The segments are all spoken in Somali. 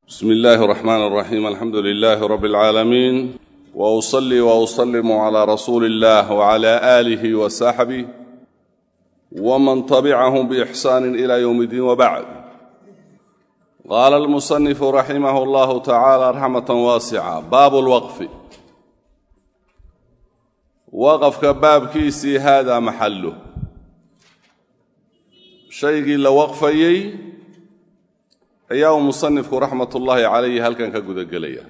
بسم الله الرحمن الرحيم الحمد لله رب العالمين وأصلي وأسلم على رسول الله وعلى آله وصحبه ومن تبعهم بإحسان إلى يوم الدين وبعد. قال المصنف رحمه الله تعالى رحمة واسعة: باب الوقف. وقف كباب كيسي هذا محله شيء لوقفي أيها مصنف رحمة الله عليه هل كان كجود الجلية،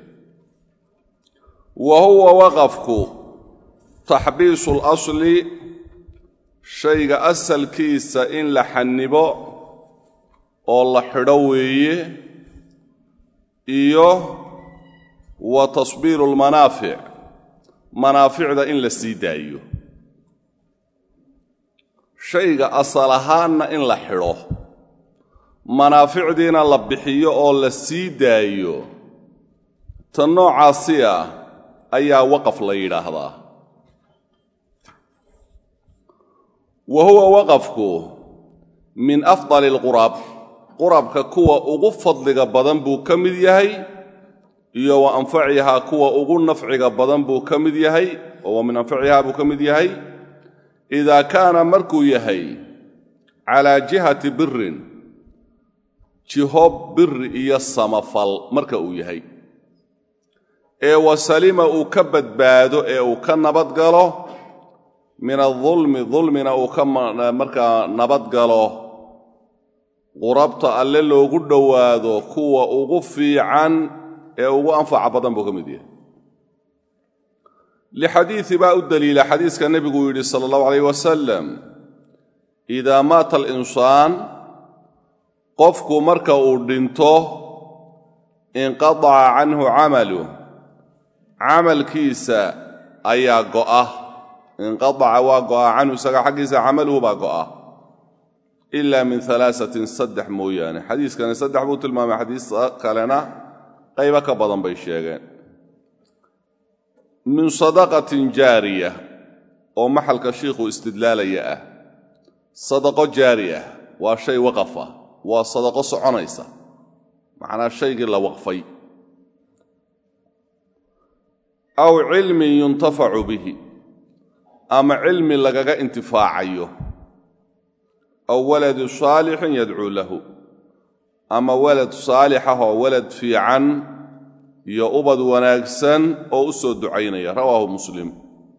وهو وقفك تحبيس الأصل شيء أسل كيس إن لحنبه الله حرويه إيوه وتصبير المنافع ذا إن لسيدايو شيء أصلهان إن لحروه manaaficdiina la bixiyo oo la sii daayo tan noocaasi ayaa waqaf la yiraahdaa. wa huwa waqafku min afdalil qurabka kuwa ugu fadliga badan buu ka mid yahay iyo wa anfaciha kuwa ugu nafciga badan buu ka mid yahay oo min anfaciha buu ka mid yahay idha kana markuu yahay ala jihati birrin jiho bir iyo samafal marka uu yahay ee wasalima uu ka badbaado ee uu ka nabad galo min adh-dhulmina uu ka marka nabad galo qurabta alle loogu dhawaado kuwa ugu fiican ee ugu anfaca badan buu ka mid yahay. li hadith ba udalila hadithka nabigu yiri sallallahu alayhi wasallam idha mata al-insan qofku marka uu dhinto inqada'a anhu amalu amalkiisa ayaa go'a inqada'a wa go'a anhu saga xaqiisa amaluhu ba go'a illa min thalathatin sadh mooyane. xadiiskan sadh buu tilmaamay, xadiis kalena qayba ka badan bay sheegeen. min sadaqatin jaariyah oo maxalka sheekhu istidlaalaya sadaqo jaariyah waa shay waqafa waa sadaqo soconaysa macnaa shaygii la waqfay aw cilmi yuntafacu bihi ama cilmi lagaga intifaacayo aw walad saalih yad'u lahu ama walad saalih oo walad fiican iyo ubad wanaagsan oo u soo ducaynaya. rawaahu muslim.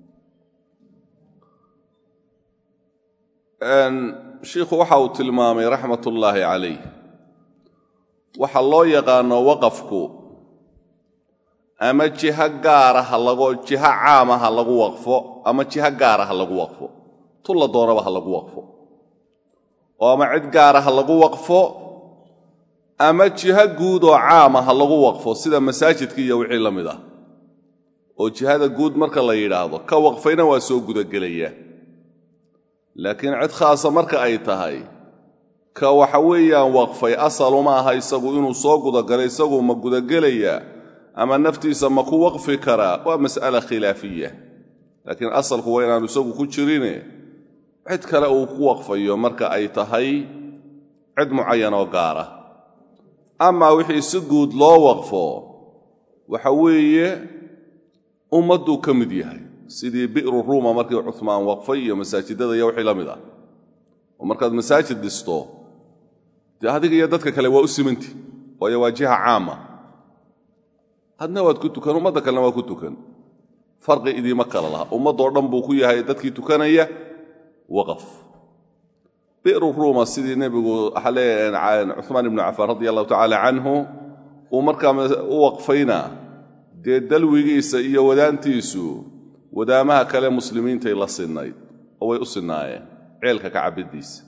sheekhu waxa uu tilmaamay raxmatullaahi calayh waxa loo yaqaano waqafku ama jiha gaar ah jiha caam ah lagu waqfo ama jiha gaar ah lagu waqfo tulla doonaba lagu waqfo oo ama cid gaar ah lagu waqfo ama jiha guud oo caam ah lagu waqfo sida masaajidka iyo wixii la mid ah oo jihada guud marka la yiraahdo ka waqfayna waa soo gudagelaya. laakiin cid khaasa marka ay tahay ka waxa weeyaan waqfay asalu ma aha isagu inuu soo gudagalay isagu ma gudagelaya ama naftiisa ma ku waqfi kara waa mas'ala khilaafiya. laakiin asalku waa inaan isagu ku jirine cid kale uu ku waqfayo marka ay tahay cid muayyan oo gaara. ama wixii si guud loo waqfo waxa weeye ummadu ka mid yahay sidii bi'ru ruuma markii Uthman waqfay iyo masaajidada iyo wixii la mid ah oo markaad masaajid dhisto adiga iyo dadka kale waa u simanti oo waa jiha caama hadna waad ku tukan ummadda kalena waa ku tukan farqi idima kala laha ummadoo dhan buu ku yahay dadkii tukanaya waqaf. bi'ru ruuma sidii nabigu xaleen Uthman ibn Affan radiyallahu ta'ala anhu oo markaa u waqfayna dalwigiisa iyo wadaantiisu wadaamaha kale muslimiinta la sinnayd oo way u sinnaayeen ceelka ka cabidiisa.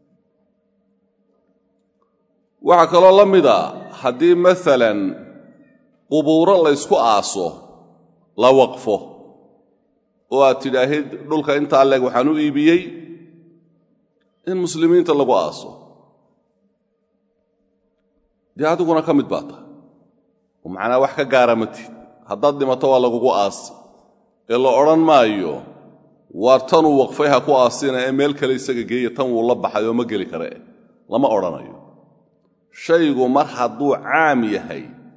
waxa kaloo la mid ah haddii maalan qubuuro la isku aaso la waqfo oo aad tidhaahid dhulka intaa leeg waxaan u iibiyey in muslimiinta lagu aaso dee adiguna ka mid baata oo macnaa wax ka gaara matid haddaad dhimato waa lagugu aasi ee la odhan maayo waar tanuu waqfay ha ku aasina ee meel kale isaga geeya tan wuu la baxay oo ma geli kare lama odhanayo. shaygu mar hadduu caam yahay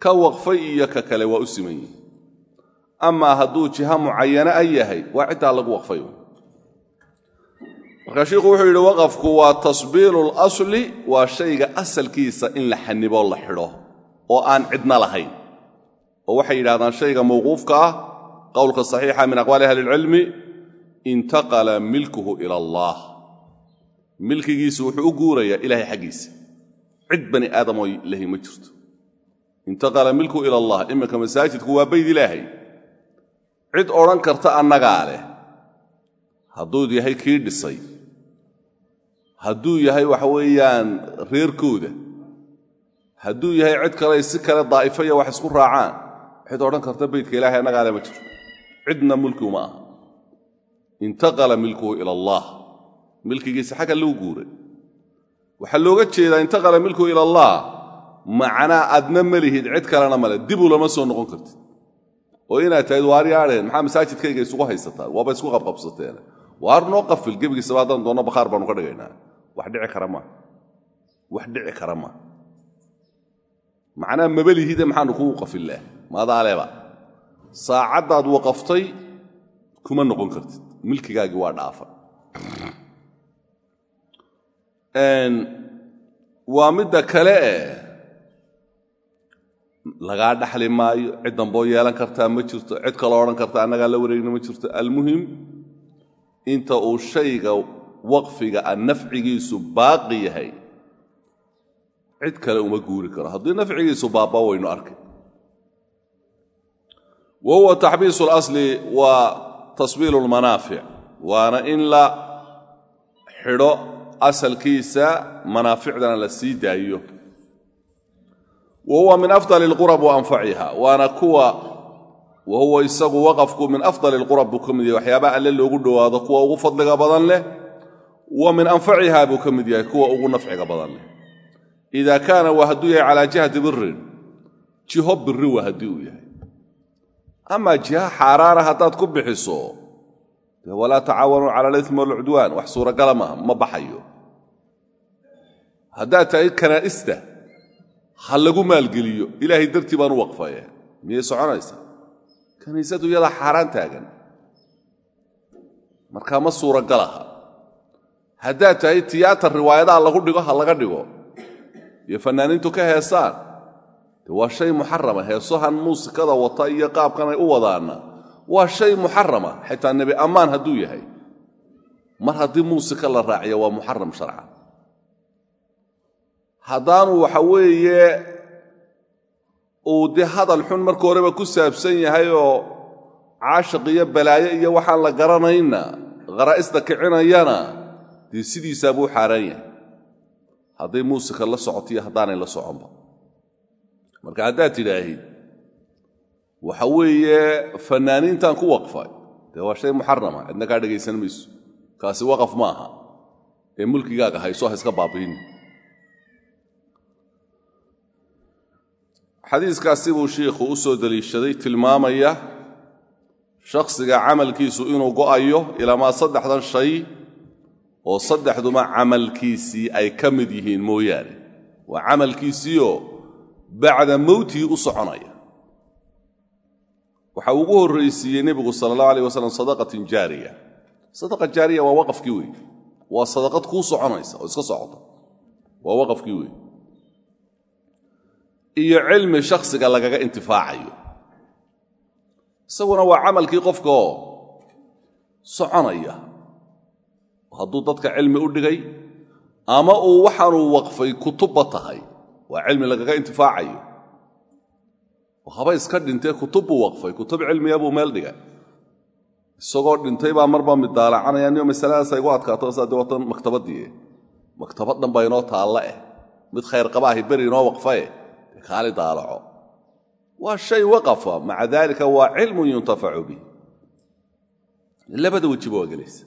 ka waqfay iyo ka kale waa u siman yihiin ama hadduu jiha mucayana ay yahay waa ciddaa lagu waqfay marka sheekhu wuxuu yidhi waqafku waa tasbiilu lasli waa shayga asalkiisa in la xanibo la xidho oo aan cidna lahayn oo waxay yidhahdaan shayga mawquufka ah qowlka saxiixa min aqwaali ahli ilcilmi intaqala milkuhu ila allah milkigiisu wuxuu u guurayaa ilaahay xaggiisa cid bani aadam oo lahi ma jirto intaqala milkuhu ila allah iminka masaajidku waa bayd ilaahay cid odhan karta annagaa leh hadduu yahay kii dhisay hadduu yahay waxa weeyaan reerkooda hadduu yahay cid kale si kale daa'ifaya wax isku raacaan cid odhan karta baydka ilaahay annagaa leh ma jirto cidna mulkigu ma aha intaqala milkuhu ila allah milkigiisa xagga loo guuray waxaa looga jeedaa intaqala milkuhu ila allah macnaa adna ma lihid cid kalena male dibu lama soo noqon kartid oo inaad tahayd waaryaadheen maxaa masaajidkayga isugu haysataan waaba isku qabqabsateen waar noo qafil gebigiisaba haddaan doonno bakhaar baanu ka dhigaynaa wax dhici kara maa macnaa maba lihide maxaanu kugu qafillaa maadaaleba saacaddaad waqaftay kuma noqon kartid milkigaagii waa dhaafa waa midda kale lagaa dhaxli maayo cid damboo yeelan kartaa ma jirto cid kaloo odhan karta annagaa la wareegna ma jirto almuhim inta uu shayga waqfiga a nafcigiisu baaqi yahay cid kale uma guuri karo haddii nafcigiisu baaba waynu arkay wa huwa taxbiisu اlasli waa tasbiilu اlmanaafic waana in la xidho asalkiisa manaaficdana la sii daayo wa huwa min afdali اlqurab wa anfaciha waana kuwa wa huwa isagu waqafku min afdali اlqurab buu ka mid yahay waxyaabaha alle loogu dhowaado kuwa ugu fadliga badan leh wa min anfaciha buu ka mid yahay kuwa ugu nafciga badan leh ida kaana waa hadduu yahay calaa jihati birin jiho biri waa haddii uu yahay ama jiha xaaraana haddaad ku bixiso dee walaa tacaawanuu cala alithmi walcudwaan wax suuragala maaha ma baxayo haddaad tahay kanaa'ista ha lagu maalgeliyo ilaahay dartii baan u waqfaye miyay soconaysa kaniisadu iyadaa xaaraan taagan markaa ma suuragalaha haddaad tahay tiyaatar riwaayadaha lagu dhigo ha laga dhigo iyo fannaaniintu ka heesaan de waa shay muxarama heesohan muusikada wata iyo qaabkan ay u wadaana waa shay muxarama xitaa nebi ammaan hadduu yahay mar haddii muusika la raaciya waa muxaram sharcan haddaanu waxa weeye uu dee hadal xun marka horeba ku saabsan yahay oo caashiq iyo balaayo iyo waxaan la garanayna qaraa'ista kicinayana dee sidiisaa buu xaaraan yahay hadday muusika la socotiyo haddaanay la soconba marka haddaad tidhaahid waxa weeye fannaaniintaan ku waqfay dee waa shay muxarama cidna kaa dhegaysan mayso kaasi waqaf ma aha ee mulkigaaga hayso ha iska baabi'in xadiiskaasi buu shiikhu u soo deliishaday tilmaamaya shakhsiga camalkiisu inuu go'ayo ilaamaa saddexdan shay oo saddexduma camalkiisii ay ka mid yihiin mooyaane waa camalkiisiioo bacda mowtihi u soconaya waxa ugu horraysiiyey nebigu sala allahu alayh wasalam sadaqatin jaariya sadaqa jaariya waa waqafkii wey waa sadaqad kuu soconaysa oo iska socota waa waqafkii wey iyo cilmi shakhsiga lagaga intifaacayo isaguna waa camalkii qofka oo soconaya hadduu dadka cilmi u dhigay ama uu waxaanuu waqfay kutubba tahay waa cilmi lagaga intifaacayo oo haba iska dhintee kutub buu waqfay kutub cilmiya buu meel dhigay isagoo dhintay baa marba mid daalacanaya niyo masaladaas ay gu adkaato saade watan maktabaddii maktabad dhan baa inoo taalla mid khayr qabaahi beri inoo waqfae kaali daalaco waa shay waqafa maca daalika waa cilmun yuntafacu bih labada wejiba waa gelaysa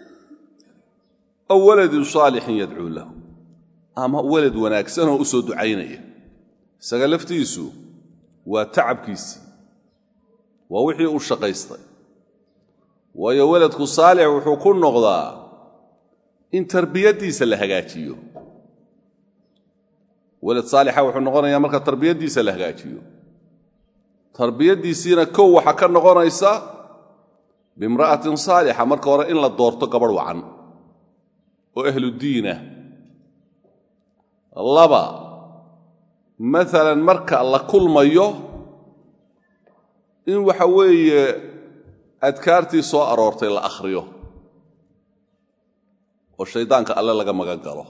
aw waladin saalixin yadcuu lahu ama walad wanaagsanoo u soo ducaynaya isaga laftiisu waa tacabkiisii waa wixii uu shaqaystay waayo waladku saalix wuxuu ku noqdaa in tarbiyaddiisa la hagaajiyo walad saalixa wuxuu noqonayaa marka tarbiyaddiisa la hagaajiyo tarbiyadiisina kow waxa ka noqonaysa bimra'atin saalixa marka hore in la doorto gabadh wacan oo ahlu diina laba maalan marka la kulmayo in waxa weeye adkaartii soo aroortay la akhriyo oo shaydaanka alle laga magan galo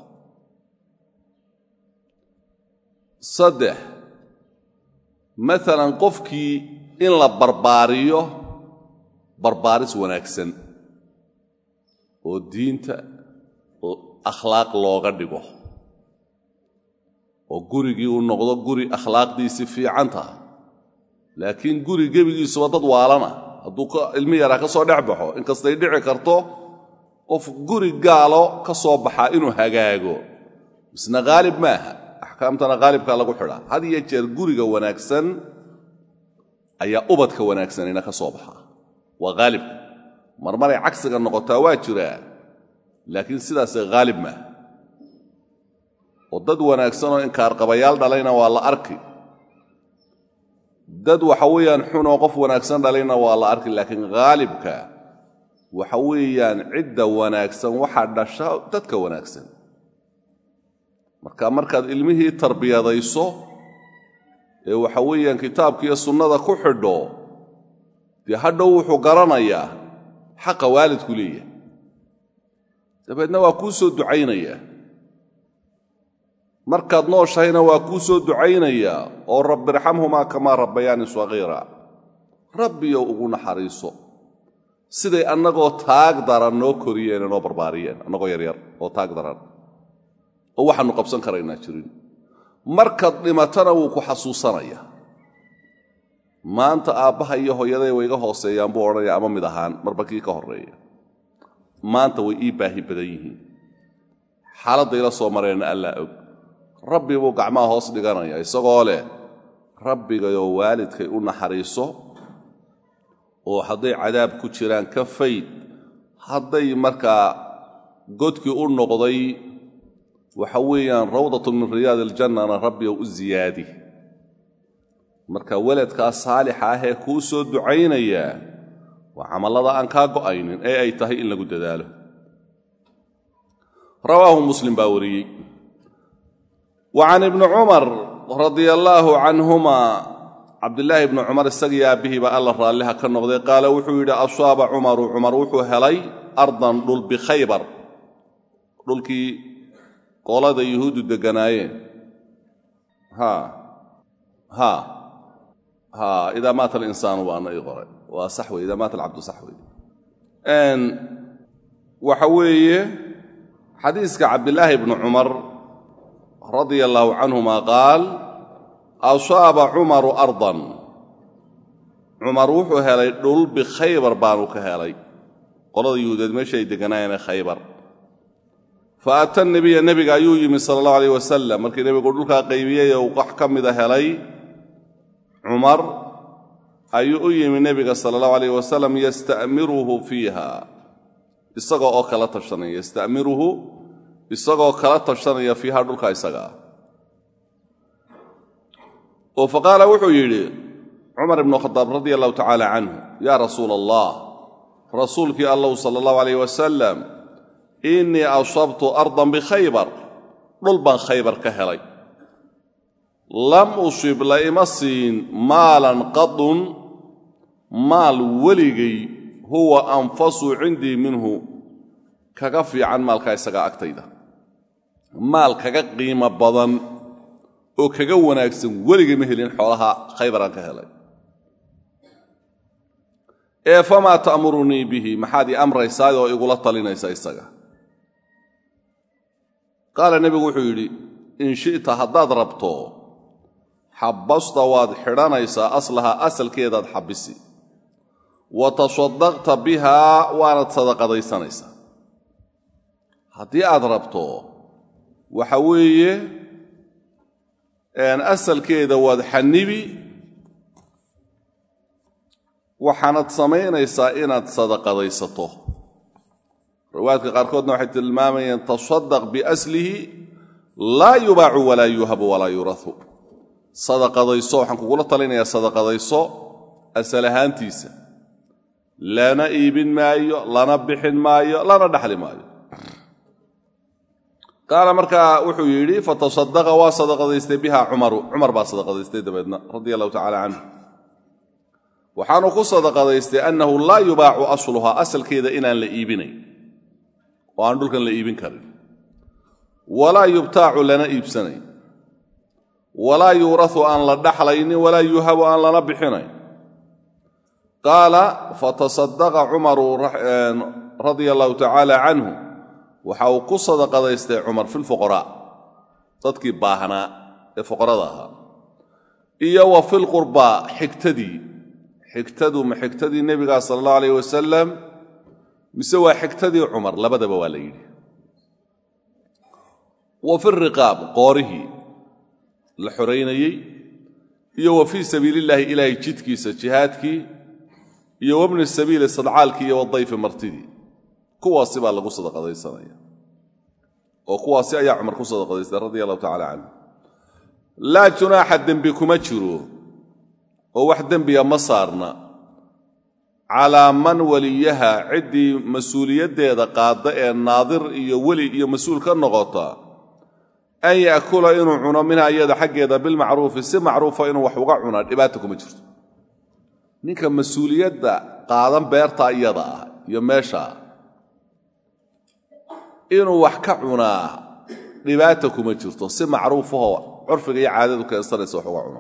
saddex maalan qofkii in la barbaariyo barbaaris wanaagsan oo diinta akhlaaq looga dhigo oo gurigii uu noqdo guri akhlaaqdiisii fiican tahay laakiin guri gebigiisuba dad waalana hadduu ilmi yaraa ka soo dhex baxo inkastay dhici karto qof guri gaalo ka soo baxaa inuu hagaago misna haalib maaha axkaamtana haalibkaa lagu xidhaa had iyo jeer guriga wanaagsan ayaa ubadka wanaagsanina ka soo baxaa waa haalibka marmaray cagsiga noqotaa waa jiraa laakiin sidaasee haalib maaha oo dad wanaagsanoo inkaarqabayaal dhalayna waa la arki dad waxa weeyaan xunoo qof wanaagsan dhalayna waa la arki laakiin haalibka waxa weeyaan cidda wanaagsan waxaa dhasha dadka wanaagsan markaad ilmihii tarbiyadayso ee waxa weeyaan kitaabkiiyo sunnada ku xidho dee hadhow wuxuu garanayaa xaqa waalidku leeyahay dabeedna waa kuu soo ducaynayaa markaad nooshahayna waa kuu soo ducaynayaa oo rabbi irxamhumaa kamaa rabbayaani sagiira rabbiyow ugu naxariiso siday annagoo taag daran noo koriyeen noo barbaariyeen annagoo yaryar oo taag daran oo waxaannu qabsan karaynaa jirin markaad dhimatana wuu ku xasuusanayaa maanta aabbaha iyo hooyaday way iga hooseeyaan buu odhanaya ama mid ahaan marba kii ka horreeya maanta way ii baahi badan yihiin xaaladayla soo mareenna allaa og rabbi buu gacmaha hoos dhiganaya isagoo leh rabbigayoo waalidkay u naxariiso oo hadday cadaab ku jiraan ka fayd hadday markaa godkii u noqday waxa weeyaan rawdatu min riyaadi aljannana rabbigow u ziyaadi marka weladkaa saalixa ahee kuu soo ducaynayaa waa camallada aan kaa go'aynin ee ay tahay in lagu dadaalo rawaahu muslim baa wariyey wa can ibni cumar radia allaahu canhuma cabdillaahi ibni cumar isagii aabbihiiba alla raalliha ka noqday qaala wuxuu yidhi asaaba cumaru cumar wuxuu helay ardan dhul bikhaybar dhulkii qolada yuhuuddu degganaayeen idaa maata alinsaanu waana ii qoray waa sax wey idaa maata alcabdu sax wey waxa weeye xadiiska cabdillaahi ibni cumar radia allaahu canhuma qaal asaaba cumaru ardan cumar wuxuu helay dhul bikhaybar baanu ka helay qolada yuhuudeed meesha ay degganaayeen khaybar fa ata nebiya nebiga ayuu yimi sala allahu alayh wasalam markii nebigu dhulkaa qaybiyey oo wax ka mida helay cumar ayuu u yimi nebiga sala allahu alayh wasalam yasta'miruhu fiiha isagoo oo kala tashanaya yasta'miruhu isagoo kala tashanaya fiiha dhulka isagaa oo faqaala wuxuu yidhi cumar ibnu khadaab radia allahu tacaala canhu yaa rasuula allah rasuulkii allow sala allahu alayh wasalam innii asabtu ardan bikhaybar dhul baan khaybar ka helay lam usib la ima siin maalan qadun maal weligay huwa anfasu cindii minhu kaga fiican maalkaa isagaa agtayda maal kaga qiimo badan oo kaga wanaagsan weligay ma helin xoolaha khaybaraan ka helay ee famaa ta'murunii bihi maxaad ii amraysaa oo igula talinaysa isaga qaala nebigu wuxuu yidhi in shi'ta haddaad rabto xabbasta waad xidhanaysaa aslahaa asalkeedaad xabbisi wa tasaddaqta bihaa waanad sadaqadaysanaysaa haddii aad rabto waxa weeye asalkeeda waad xanibi waxaanad samaynaysaa inaad sadaqadaysato riwaayadka qaarkoodna waxay tilmaamayeen tasaddaq biaslihi laa yubaacu walaa yuhabu walaa yurahu sadaqadayso waxaan kugula talinayaa sadaqadayso asal ahaantiisa lana iibin maayo lana bixin maayo lana dhaxli maayo qaala markaa wuxuu yidhi fatasaddaqa waa sadaqadaystay biha cumar baa sadaqadaystay dabeedna radia allahu tacaala canhu waxaanu ku sadaqadaystay annahu laa yubaacu asluhaa asalkeeda inaan la iibinayn oo aan dhulkan la iibin karin walaa yubtaacu lana iibsanayn walaa yuurahu aan la dhaxlaynin walaa yuhabu aan lana bixinayn qaala fatasaddaqa cumaru radia allahu tacaala canhu waxa uu ku sadaqadaystay cumar fi lfuqaraa dadkii baahnaa ee fuqarada ahaa iyo wa fi lqurbaa xigtadu ma xigtadii nebigaa sala allahu alayh wasalam mise waa xigtadii cumar labadaba waa la yidhi wa fi riqaab qoorihii la xoraynayey iyo wa fii sabiilillaahi ilaahay jidkiisa jihaadkii iyo wabni sabiili sadcaalkii iyo wadayfi martidii kuwaasi baa lagu sadaqadaysanaya oo kuwaasi ayaa cumar ku sadaqadaystay radia allahu tacaala canhu laa junaaxa dembi kuma jiro oo wax dembiga ma saarna calaa man waliyaha ciddii mas-uuliyaddeeda qaadda ee naadir iyo weli iyo mas-uul ka noqota an ya'kula inuu cuno minha iyada xaggeeda bilmacruufi si macruufa inuu wax uga cunaa dhibaata kuma jirto ninka mas-uuliyadda qaadan beerta iyada ah iyo meesha inuu wax ka cunaa dhibaata kuma jirto si macruufahoo curfiga iyo caadadu keensanaysa wax uga cuno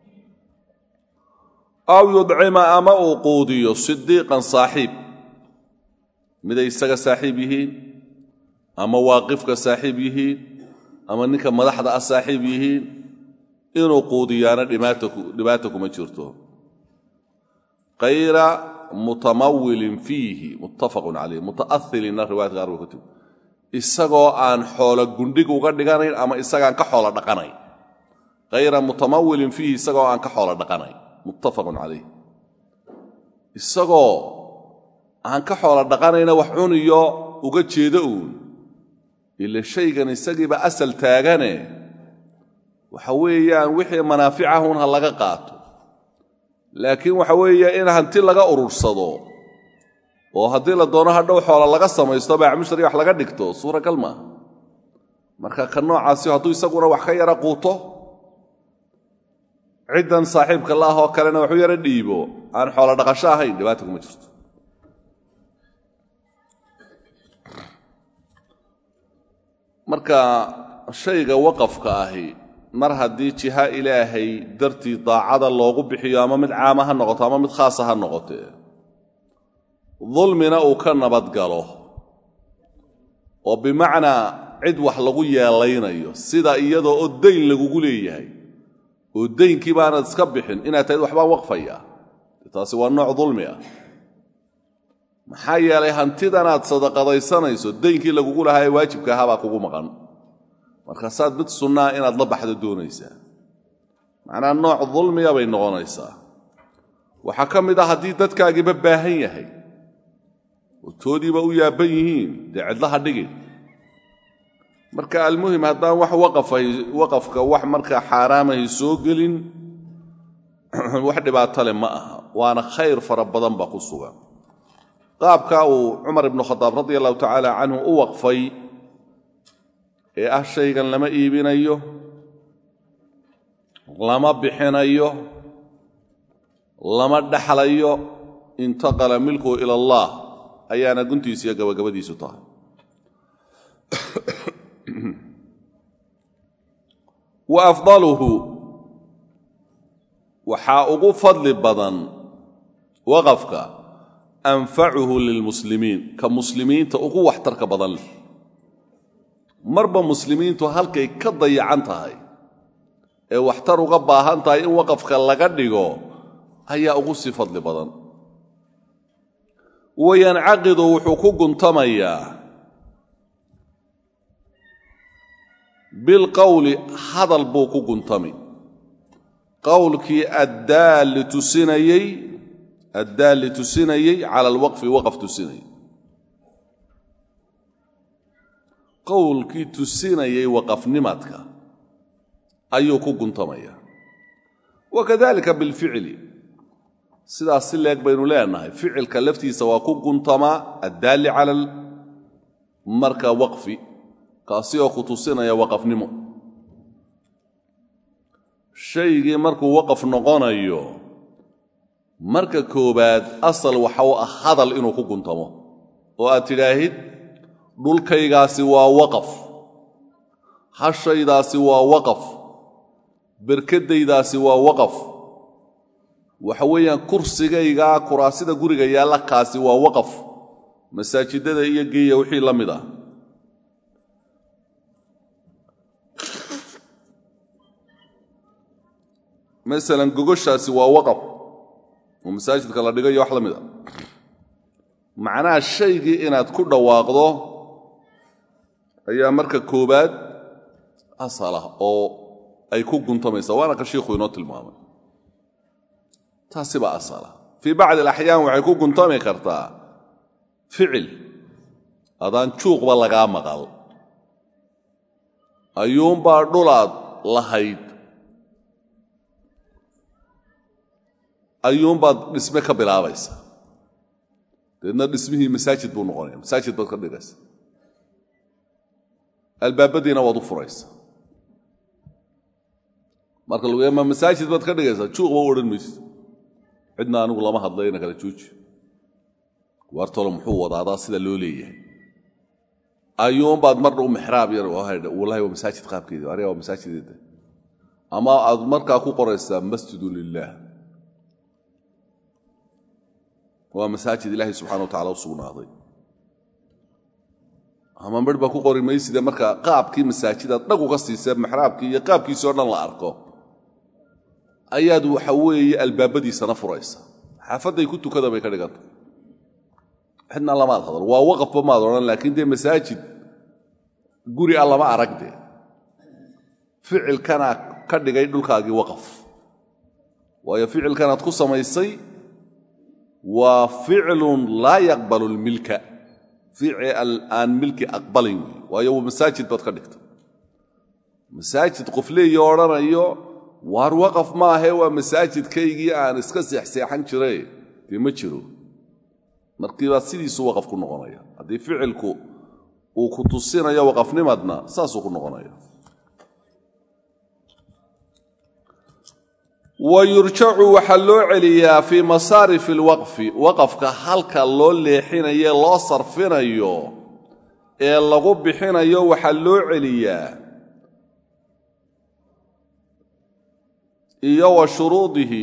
aw yudcima ama uu quudiyo sidiiqan saaxiib miday isaga saaxiib yihiin ama waaqifka saaxiib yihiin ama ninka madaxda ah saaxiib yihiin inuu quudiyaana dhibaata kuma jirto qayra mutamawilin fiihi muttafaqun calayh muta'ahilina riwaayadka qaar way ku timi isagoo aan xoolo gundhig uga dhiganayn ama isagaan ka xoolo dhaqanayn qayra mutamawilin fiihi isagoo aan ka xoolo dhaqanayn muttafaqun calayh isagoo aan ka xoolo dhaqanayna wax cuniyo uga jeedo uun ila shaygan isagiiba asal taagane waxa weeyaan wixii manaaficahun ha laga qaato laakiin waxa weeye in hanti laga urursado oo haddii la doono hadhow xoola laga samaysto baacmushari wax laga dhigto suuragal maaha marka ka noocaasi hadduu isaguna wax ka yara quuto ciddan saaxiibka la ah oo kalena waxu yara dhiibo aan xoolo dhaqasho ahayn dhibaata kuma jirto marka shayga waqafka ahi mar haddii jiha ilaahay dartii daacada loogu bixiyo ama mid caama ha noqoto ama mid khaasa ha noqotee dulmina uu ka nabadgalo oo bimacnaa cid wax lagu yeelaynayo sida iyadoo oo dayn lagugu leeyahay oo daynkii baanad iska bixin inaad tahayd waxbaan waqfayaa taasi waa nooc dulmi ah maxaa yeelay hantidanaad sadaqadaysanayso daynkii lagugu lahaa ee waajibka ahaa baa kugu maqan markaasaad mid sunnaa inaad la baxdo doonaysaa macnaa nooc dulmiya bay noqonaysaa waxaa ka mid ah haddii dadkaagiiba baahan yahay oo toodiiba u yaabban yihiin dee cidlaha dhigin marka almuhim haddaan wax waqafka wax markaa xaaraamahay soo gelin wax dhibaato leh ma aha waana khayr fara badan baa ku sugan qaabka uu cumar ibnu khadaab radia allahu tacaala canhu u waqfay ee ah shaygan lama iibinayo lama bixinayo lama dhaxlayo intaqala milkuhu ila allah ayaana guntiisa iyo gabagabadiisu tahay wa afdaluhu waxaa ugu fadli badan waqafka anfacuhu lilmuslimiin ka muslimiinta ugu waxtarka badan leh marba muslimiintu halkay ka dayacan tahay ee waxtar uga baahan tahay in waqafka laga dhigo ayaa ugu sii fadli badan wayancaqidu wuxuu ku guntamayaa bilqowli hadal buu ku guntami qowlkii addaalli tusinayey cala alwaqfi waqaf tusinayey qowlkii tusinayey waqafnimadka ayuu ku guntamaya wakadalika bilficli sidaas si leeg baynu leenahay ficilka laftiisa waa ku guntama addaalli cala marka waqfi kaasi oo ku tusinaya waqafnimo shaygii markuu waqaf noqonayo marka koobaad asal waxa uu ah hadal inuu ku guntamo oo aad tidhaahid dhulkaygaasi waa waqaf hashaydaasi waa waqaf berkadaydaasi waa waqaf waxa weeyaan kursigayga kuraasida guriga yaalla kaasi waa waqaf masaajidada iyo geeya wixii la mid ah masalan gogoshaasi waa waqaf oo masaajidka la dhigayo wax la mid ah macnaha shaygii inaad ku dhawaaqdo ayaa marka koobaad asal ah oo ay ku guntamaysa waana ka sheekhu inoo tilmaamay taasi baa asal ah fii bacdi alaxyaan waxay ku guntami kartaa ficil adaan juuqba lagaa maqal ayuunbaa dhulaad lahayd ayuunbaad dhisme ka bilaabaysa deedna dhismihii masaajid buu noqonaya masaajid baad ka dhigaysa albaabadiina waad u furaysa marka lagu yaama masaajid baad ka dhigaysaa juuqba u odhan mayso cidna anigu lama hadlayna kala jooji waartolo muxuu wadaadaa sida loo leeyahay ayuunbaad mardha u mixraab yar wallahi waa masaajid qaabkeedii ariga waa masaajideeda ama aad markaa ku qoraysaa masjidu lilaah waa masaajid ilaahay subxana wa tacala u sugnaaday ama midh baa ku qori mayside marka qaabkii masaajidaad dhag uga siisee mixraabkii iyo qaabkiisii o dhan la arko ayaad waxa weeye albaabadiisana furaysa xaafadday ku tukada bay ka dhiganta cidna lamaad hadal waa waqafba maad odhan laakiin dee masaajid guri a lama aragde ficilkana ka dhigay dhulkaagii waqaf waayo ficilkanaad ku samaysay waa ficlun laa yaqbalu lmilka ficil aan milki aqbalin wey waayo masaajid baad ka dhigta masaajid qof leeyo odhanayo waar waqaf maahe waa masaajidkaygii aan iska seexseexan jiray dee ma jiro markiibaa sidiisu waqaf ku noqonaya haddii ficilku uu ku tusinayo waqafnimadna saasuu ku noqonaya wayurjacu waxaa loo celiyaa fii masaarifi alwaqfi waqafka halka loo leexinayo loo sarfinayo ee lagu bixinayo waxaa loo celiyaa iyo wa shuruudihi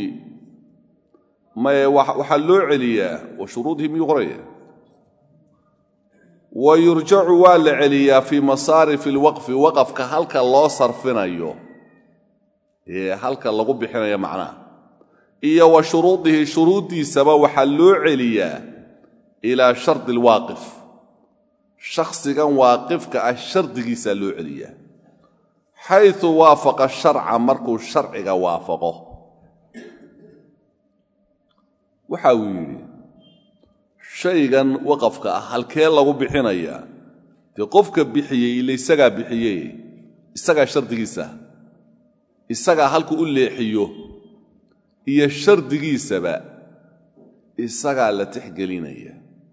waxaa loo celiyaa wa shuruudihi miyuu qoraya wayurjacu waa la celiyaa fii masaarifi alwaqfi waqafka halka loo sarfinayo halka lagu bixinayo macnaha iyo wa shuruudihi shuruuddiisaba waxaa loo celiyaa ilaa shardi alwaaqif shakhsigan waaqifka ah shardigiisaa loo celiyaa xayثu waafaqa sharca markuu sharciga waafaqo waxa uu yidhi shaygan waqafka ah halkee lagu bixinayaa dee qofka bixiyey ila isagaa bixiyey isagaa shardigiisa isagaa halku u leexiyo iyo shardigiisaba isagaa la tixgelinaya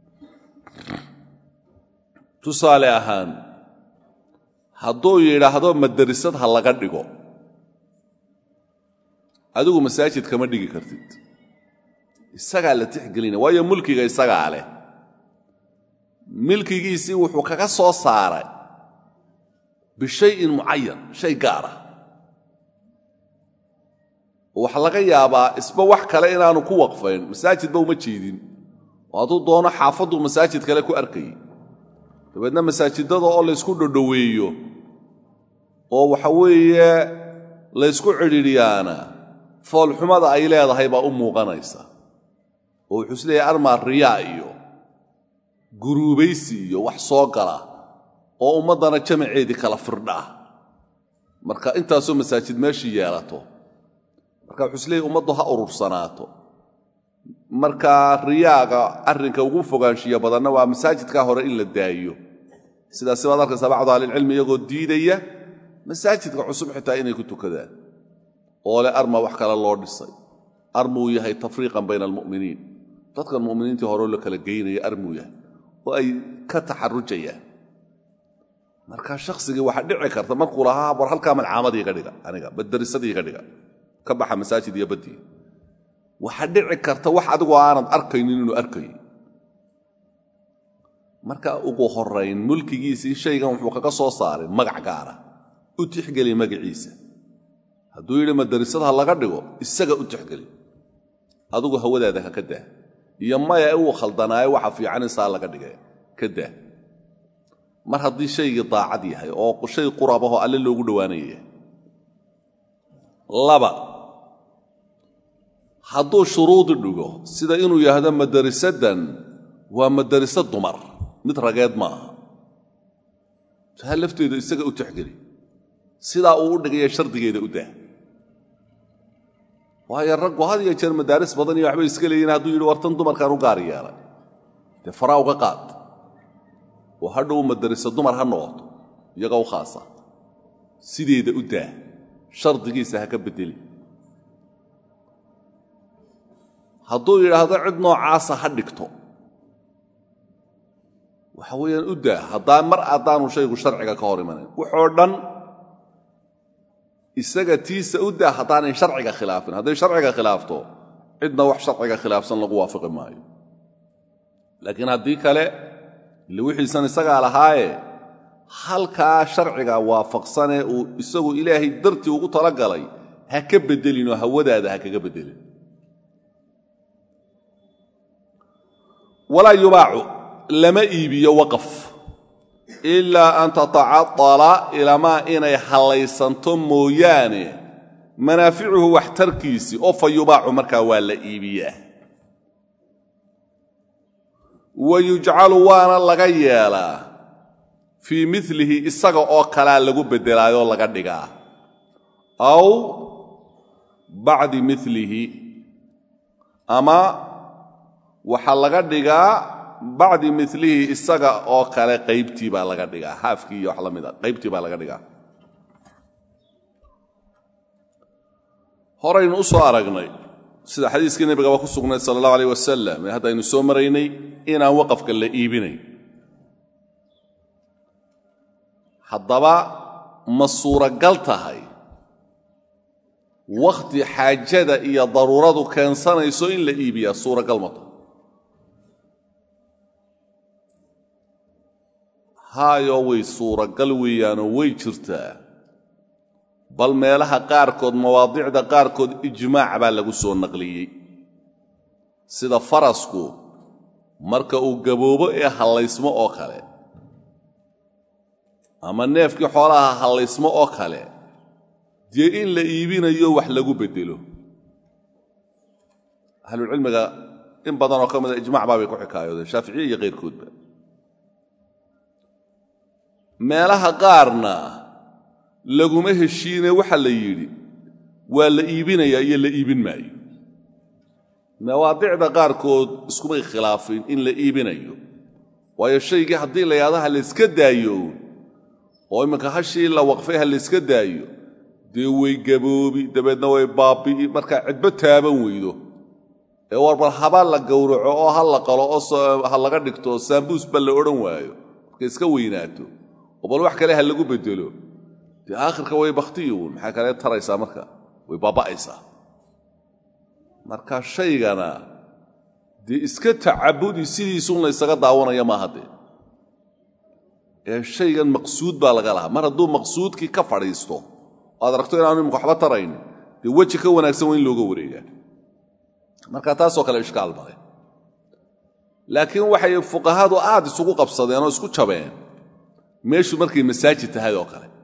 tusaale ahaan hadduu yidhaahdo madarisad ha laga dhigo adigu masaajid kama dhigi kartid isagaa la tixgelinaya waayo mulkiga isagaa leh milkigiisii wuxuu kaga soo saaray bishayin mucayan shay gaar ah waxaa laga yaabaa isba wax kale inaanu ku waqfayn masaajidba uma jeedin oo hadduu doono xaafaddu masaajid kale ku arkayay dabeedna masaajidada oo laysku dhodhoweeyo oo waxa weeye laysku cidhiidhiyaana foolxumada ay leedahay baa u muuqanaysa oo wuxuu is leeyahay armaa riyaa iyo guruubaysi iyo wax soo gala oo ummaddana jamaceedii kala firdhaa marka intaasoo masaajid meeshii yeelato marka wuxuu is leeyahay ummaddu ha urursanaato markaa riyaaga arrinka ugu fogaanshiya badanna waa masaajidkaa hore in la daayo sidaasi baad arkaysaa bacdu ahlilcilmi iyagoo diidaya masaajidka cusub xitaa inay ku tukadaan oo le arma wax kale loo dhisay armuu yahay tafriiqan bayna almu'miniin dadkan mu'miniintii hore la kala geynaya armuu yahay oo ay ka taxarujayaan marka shakhsigii waxa dhici karta markuu lahaa war halkaa malcaamadii iga dhiga aniga badarisadii iga dhiga ka baxa masaajid iyo badii waxa dhici karta wax adigu aanad arkaynin inuu arkayo marka ugu horeyn mulkigiisii shaygan wuxuu kaga soo saaray magac gaara u tixgeli magaciisa hadduu yidhi madarisada ha laga dhigo isaga u tixgeli adigu hawadaada ha ka daa iyo maya uu khaldanaayo waxa fiican isaa laga dhigay ka daa mar haddii shaygii daacad yahay oo shay qurabahoo alle loogu dhowaanaya laba hadduu shuruudi dhigo sida inuu yahdo madarisadan waa madarisad dumar mid rageed maaha taa lafteedu isaga u tixgeli sidaa uu u dhigaya shardigeeda u daa waayo raggu had iyo jeer madaaris badan iyo waxbay iska leeyihin hadduu yidhi wartan dumarkaan u gaar yeelay dee faraa uga qaad oo hadhow madarisa dumar ha noqoto iyaga u khaasa sideeda u daa shardigiisa ha ka bedeli hadduu yidhaahdo cid noocaasa ha dhigto waxa weeyaan u daa haddaanu shaygu sharciga ka hor imanayn wuxoo dhan isaga tiisa u daa haddaanay sharciga khilaafin hadday sharciga khilaafto cidna wax sharciga khilaafsan lagu waafaqi maayo laakiin haddii kale ille wixiisan isagaa lahaaye halkaa sharciga waafaqsanee uu isagu ilaahay dartii ugu talagalay ha ka beddelinoo hawadaada ha kaga beddelin walaa yubaacu lama iibiyo waqaf ilaa an tatacadala ilamaa inay hallaysanto mooyaane manaaficuhu waxtarkiisii oo fa yubaacu markaa waa la iibiyaa wa yujcalu waana laga yeelaa fii milihi isaga oo kalaa lagu beddelaayoo laga dhigaa aw bacdi milihi ama waxaa laga dhigaa bacdi milihi isaga oo kale qaybtii baa laga dhigaa haafkii iyo wax la mida qaybtii baa laga dhigaa horaynu u soo aragnay sida xadiiskii nebigaba ku sugnayd sala allahu alayh wasalam ee haddaynu soo maraynay inaan waqafka la iibinayn haddaba ma suuragal tahay wakhti xaajada iyo daruuradu keensanayso in la iibiyaa suuragal ma tahay haayo way suuragal weeyaanoo way jirtaa bal meelaha qaarkood mawaadicda qaarkood ijmaac baa lagu soo naqliyey sida farasku marka uu gaboobo ee hallaysmo oo kale ama neefkii xoolaha hallaysmo oo kale dee in la iibinayo wax lagu beddelo ahlulcilmiga in badanoo ka mida ijmac baabay ku xikaayoodeen shaaficiye iyo kayrkoodba meelaha qaarna laguma heshiine waxa la yidhi waa la iibinayaa iyo la iibin maayo mawaadicda qaarkood iskumay khilaafin in la iibinayo waayo shaygii haddii la yidhahdo ha layska daayo oo imminka hashii la waqfay ha layska daayo dee way gaboobi dabeedna way baabbi'i markaa cidbo taaban weydo ee warbal haba la gowraco oo ha la qalo oo ha laga dhigto saambuus ba la odhan waayo markay iska weynaato oo bal wax kale ha lagu beddelo dee aakhirka way bakhtiyuun maxaa kale taraysaa marka way baaba'aysaa marka shaygana dee iska tacabudi sidiisuun la ysaga daawanaya maaha dee ee shaygan maqsuud baa laga lahaa mar hadduu maqsuudkii ka fadhiisto oo aad aragto inaanu imika waxba taraynin dee weji ka wanaagsan waa in looga wareegaa marka taasoo kale ishkaal male laakiin waxay fuqahadu aad isugu qabsadeen oo isku jabeen meeshu markay masaajid tahay oo kale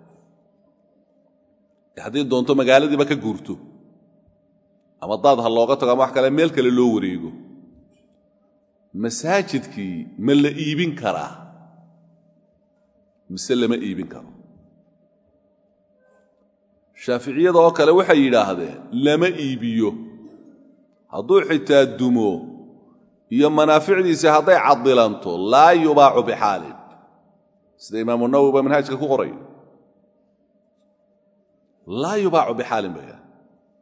haddii doonto magaaladiiba ka guurto ama daad ha looga tago ama wax kale meel kale loo wareego masaajidkii ma la iibin karaa mise lama iibin karo shaaficiyada oo kale waxay yidhaahdeen lama iibiyo hadduu xitaa dumo iyo manaaficdiisii hadday cadilanto laa yubaacu bixaalin sida imaamu nawowi baa manhaajka ku qoray laa yubaacu bixaalin baya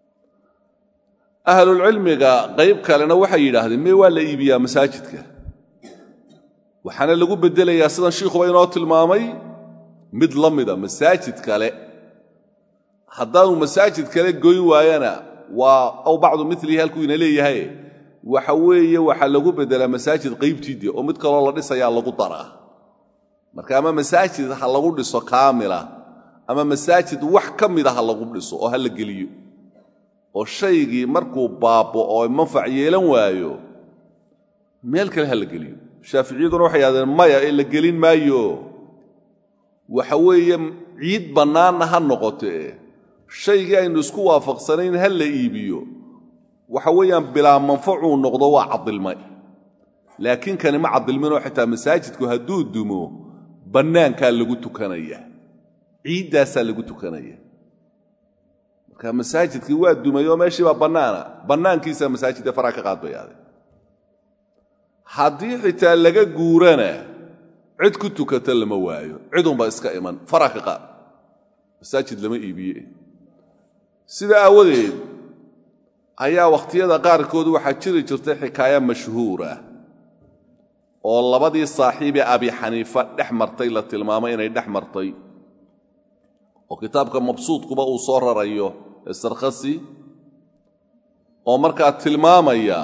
ahlulcilmiga qayb kalena waxay yidhaahdeen mee waa la iibiyaa masaajidka waxaana lagu beddelayaa sidan shiikhuba inoo tilmaamay mid la mida masaajid kale haddaanu masaajid kale goyn waayana waa aw bacdu milihi halkuu ina leeyahay waxa weeye waxaa lagu beddelaa masaajid qaybtiidii oo mid kaloo la dhisayaa lagu daraa marka ama masaajid ha lagu dhiso kaamila ama masaajid wax ka mida ha lagu dhiso oo ha la geliyo oo shaygii markuu baabo oo manfac yeelan waayo meel kale ha la geliyo shaaficiyaduna waxay yidhahdeen maya ee la gelin maayo waxa weeye ciid bannaanna ha noqotee shaygii aynu isku waafaqsanayn ha la iibiyo waxa weeyaan bilaa manfacuu noqdo waa cadilmay laakiin kani ma cadilminoo xitaa masaajidku hadduu dumo bannaankaa lagu tukanaya ciiddaasaa lagu tukanaya marka masaajidkii waa dumay oo meeshii baa bannaankiisa masaajidda faraa ka qaad bay ahaday haddii xitaa laga guurana cid ku tukata lama waayo cidunbaa iska iman faraa ka qaad masaajid lama iibiye sida aawadeed ayaa wakhtiyada qaarkood waxaa jiri jirtay xikaaya mashhuura oo labadii saaxiibee abi xaniifa dhex martay la tilmaamay inay dhex martay oo kitaabka mabsuudkuba uu soo rarayo ee sarkhasi oo markaa tilmaamaya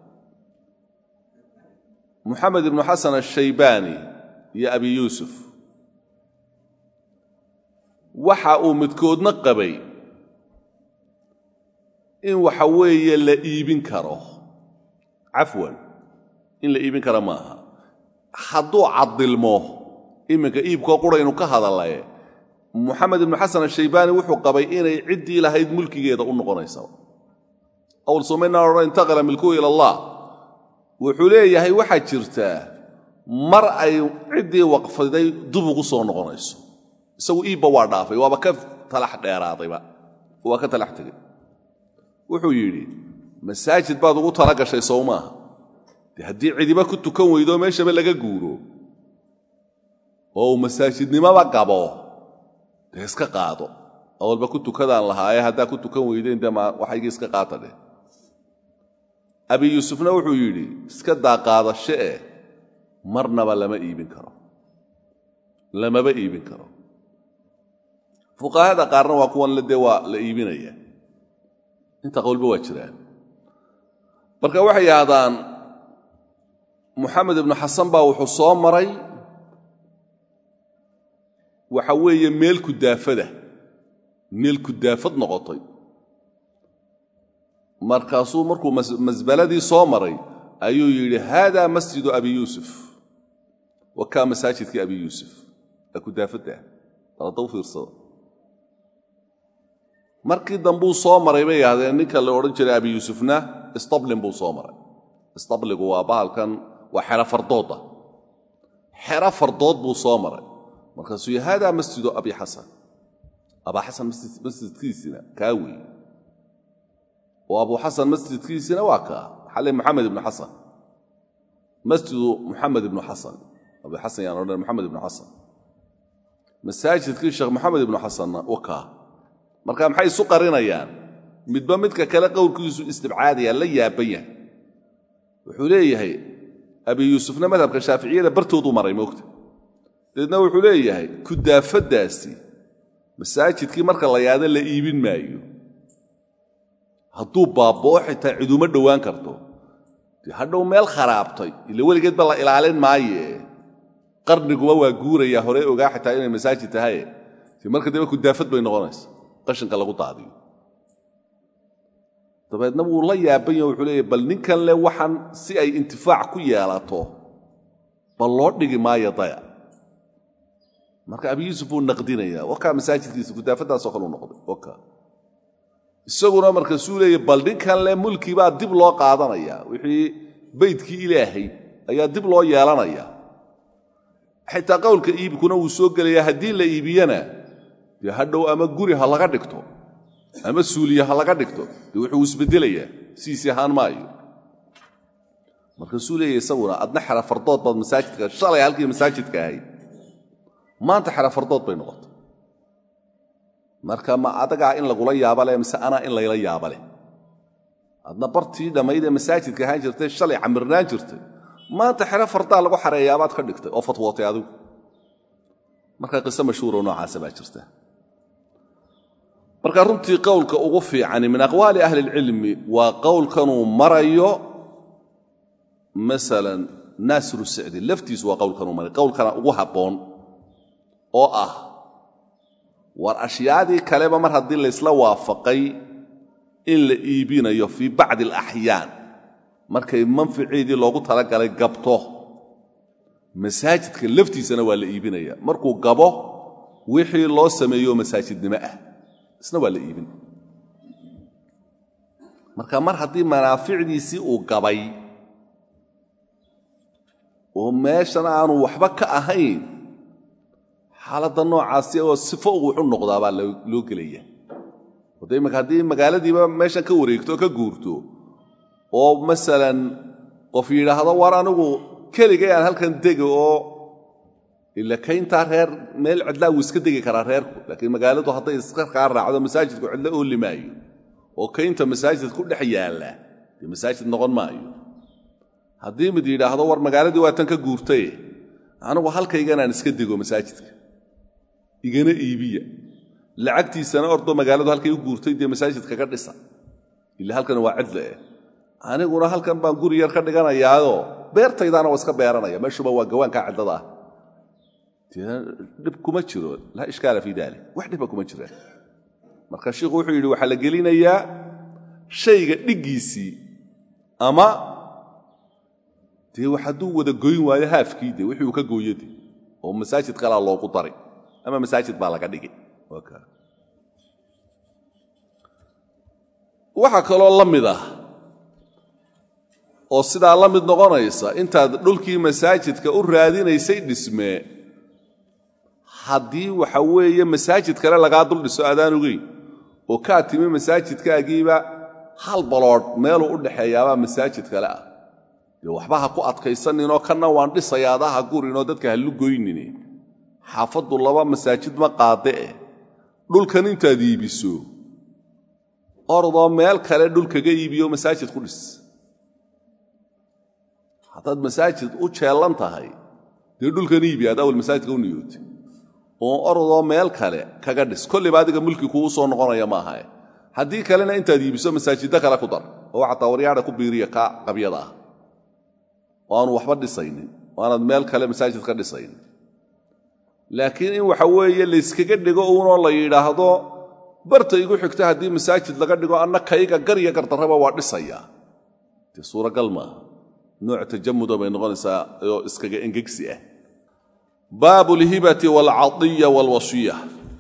moxamed ibnu xasan ashaybaani iyo abi yuusuf waxa uu midkoodna qabay in waxa weeye la iibin karo cafwan in la iibin karo maaha hadduu cadilmo iminka iibkoo quraynu ka hadalaye moxamed ibnu xasan ashaybaani wuxuu qabay inay ciddii lahayd mulkigeeda u noqonaysa awl somaynaa odhan intaqala milkuhu ila allah wuxuu leeyahay waxaa jirtaa mar ay ciddii waqfaday dib ugu soo noqonayso isagu iibba waa dhaafay waaba ka talax dheeraadayba waa ka talax tegey wuxuu yidhi masaajid baad ugu tala gashay sow maaha dee haddii cidiba ku tukan weydo meeshaba laga guuro oo uu masaajidnimoba gabo dee iska qaado awalba ku tukadaan lahaaye haddaa ku tukan weydeen dee waxaygii iska qaata dheh abi yuusufna wuxuu yidhi iska daaqaadashe marnaba lamaba iibin karo fuqahada qaarna waa kuwan dee waa la iibinaya inta qowlba waa jiraan marka waxay yidhaahdaan moxamed ibnu xasan baa wuxuu soo maray waxa weeye meel kudaafad noqotay markaasuu markuu masbaladii soo maray ayuu yidhi haadaa masjidu abi yuusuf wa kaa masaajidkii abi yuusuf ee kudaafadda balada u fiirsada markii dambuu soo maray bay yidhahdeen ninka la odhan jiray abi yuusufna istablin buu soo maray istabligu waa bahalkan waa xero fardooda xero fardood buu soo maray markaasuu yidhi haadaa masjidu abi xasan abaa xasan masjidkiisina kaa weeye oo abu xasan masjidkiisina waa kaa xale moxamed ibnu xasan masjidu moxamed ibnu xasan abu xasan yaan odhan moxamed ibnu xasan masaajidkii sheekh moxamed ibnu xasanna waa kaa marka maxay isu qarinayaan midba midka kale qowlkiisu istibcaadaya la yaaban yahay wuxuu leeyahay abi yuusufna madhabka shaaficiyada bartooduu maray moogta dabeedna wuxuu leeyahay kudaafaddaasi masaajidkii marka la yaado la iibin maayo hadduu baaboo xitaa ciduma dhowaan karto dee hadhow meel kharaabtay ila weligeedba la ilaalin maaye qarniguba waa guuraya hore ogaa xitaa inay masaajid tahay marka daba kudaafad bay noqonaysa qashinka lagu daadiyo dabeedna wuu la yaaban yaho wuxuu leeyahy bal ninkan le waxaan si ay intifaac ku yeelato bal loo dhigi maayo daya marka abi yuusuf wuu naqdinaya wakaa masaajidkiisa kudaafaddaasoo kale u noqday waka isaguna markaasuu leeyahy bal ninkan le mulkii baa dib loo qaadanaya wixii beydkii ilaahay ayaa dib loo yeelanaya xitaa qowlka iibkuna wuu soo gelaya haddii la iibiyana dee hadhow ama guri ha laga dhigto ama suuliye ha laga dhigto dee wuxuu isbeddelayaa siisii ahaan maayo markaasuu leeyahy isaguna adna xera fardood baad masaajidka shalay halkii masaajidka ahayd maanta xera fardood bay noqotay marka ma adagaa in lagula yaaba leh mise anaa in layla yaaba leh adna bartii dhamayda masaajidka ahaan jirtay shalay camirnaan jirtay maanta xero fardaa lagu xareeyaabaad ka dhigtay oo fatwootay adigu marka qiso mashhuur oo noocaas baa jirta marka runtii qowlka ugu fiican min aqwaali ahli ilmi waa qowlkanu marayo masalan Nasru Sa'di laftiis waa qowlkanu marayo qowlkana ugu haboon oo ah war ashyaadii kaleba mar haddii la isla waafaqay in la iibinayo fi bacd al-ahyaan markay manfaceedii loogu talagalay gabto masaajidka laftiisana waa la iibinaya markuu gabo wixii loo sameeyo masaajidnimo ah isna waa la iibin marka mar haddii manaaficdiisii uu gabay oo meeshan aanu waxba ka ahayn xaaladda noocaasi oo sifo wuxuu noqdaa baa loo gelaya wadayma haddii magaaladiiba meeshan ka wareegto ka guurto oo masalan qof yiraahdo war anigu keligay aan halkan dego oo ila kaynta reer meel cidla uu iska degi kara reerku laakiin magaaladu hadday iska raacdo masaajidku cidla oo limaayo oo kaynta masaajid ku dhex yaala masaajid noqon maayo haddii mid yiraahdo war magaaladii waa tan ka guurtay anigu halkaygan aan iska dego masaajidka igana iibiya lacagtiisana ordo magaaladu halkay u guurtay de masaajidka ka dhisa ila halkan waa cidla aniguna halkan baan guri yar ka dhiganayaado beertaydana waa iska beeranaya meeshuba waa gawaanka cidlada dib kuma jiro la iskaala fi dalik wax dib kuma jira marka sheekhu wuxuu yiri waxa la gelinayaa shayga dhigiisii ama tii waxa duu wada gooyn waayo haafkiide wixii uu ka gooyay oo masaajid kala loogu daray ama masaajid baa laga dhigay waxa kaloo la mid ah oo sidaa la mid noqonaysa intaad dhulkii masaajidka u raadinaysay dhisme haddii waxa weeye masaajid kale lagaa dul dhiso aadaan ogeyn oo kaa timi masaajidkaagiiba hal balood meeluu u dhexeeyaabaa masaajid kale ah dee waxba ha ku adkaysaninoo kanna waan dhisayaadaha gurinoo dadka ha lu goynini xaafaddu laba masaajid ma qaade dhulkan intaad iibiso ordoo meel kale dhulkaga iibiyo masaajid ku dhis haddaad masaajid u jeelan tahay dee dhulkan iibi aad awal masaajidka u niyootay oo ordoo meel kale kaga dhis kolliba adiga mulki kugu soo noqonaya maaha haddii kalena intaad iibiso masaajidda kale ku dar oo xataa waryaadha ku biiriya ka qabyada ah oo aanu waxba dhisaynin oo aanaad meel kale masaajid ka dhisaynin laakiin in waxa weeye la iskaga dhigo uunoo la yidhaahdo barta igu xigta haddii masaajid laga dhigo anna kayga garya gardarraba waa dhisayaa dee suuragal maaha nooc tajamuda bay noqonaysaa oo iskaga engegsi ah baabu lhibati waalcadiya waalwasiya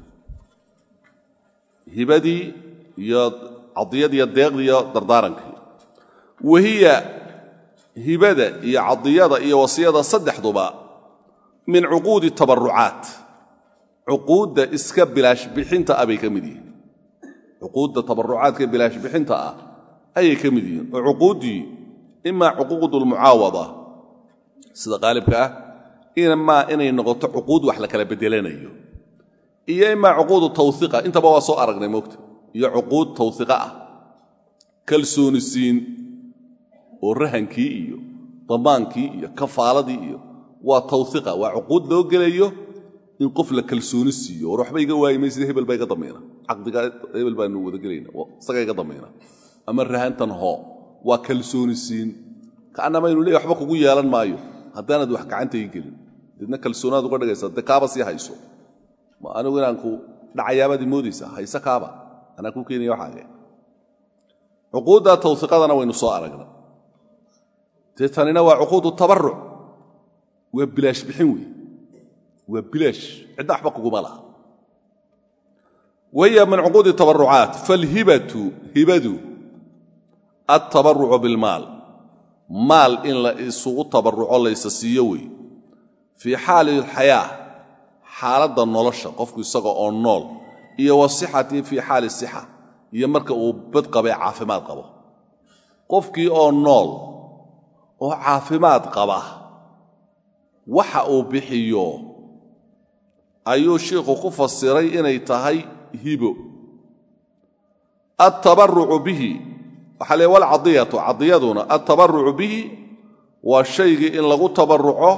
hibadii iyo cadiyadii iyo deeqdii iyo dardaarankii wahiya hibada iyo cadiyada iyo wasiyada saddexduba min cuquudi tabarucaat cuquudda iska bilaash bixinta ah bay ka mid yihiin cuquudda tabarucaadka bilaash bixinta ah ayay ka mid yihiin oo cuquuddii imaa cuquudulmucaawada sida qaalibka ah imaa inay noqoto cuquud wax la kala bedelanayo iyo imaa cuquudu tawhiiqa intaba waa soo aragnay moogta iyo cuquud tawhiiqa ah kalsoonisiin oo rahankii iyo damaankii iyo kafaaladii iyo waa tawhiiqa waa cuquud loo gelayo in qof la kalsooni siiyo war waxba iga waayimay sida hebel baa iga dameena aqdiga hebel baa noo wada gelayna isaga iga dameena ama rahantan ho waa kalsooni siin kaanama inuu leeyahay waxba kugu yeelan maayo haddaanad wax gacanta ii gelin dadna kalsoonaad uga dhigaysa kaaba sii hayso ma anigu inaan ku dhacayaabadii moodaysa haysa kaaba anaa ku keenaya waxaaga cuquudda tawhiiqadana waynu soo aragnay tanina waa cuquudu tabarruc waa bilaash bixin wey waa bilaash cidna waxba kuguma laha wahiya min cuquudi tabarucaat falhibatu hibadu attabarucu bilmaal maal in la isugu tabaruco laysa siiyo wey fii xaali alxayaa xaaladda nolosha qofku isaga oo nool iyo wasixati fii xaali sixa iyo marka uu bad qabee caafimaad qabo qofkii oo nool oo caafimaad qaba waxa uu bixiyo ayuu sheekhu ku fasiray inay tahay hibo attabarucu bihi وحالي والعضية عضيضنا التبرع به والشيء إن لغو تبرعه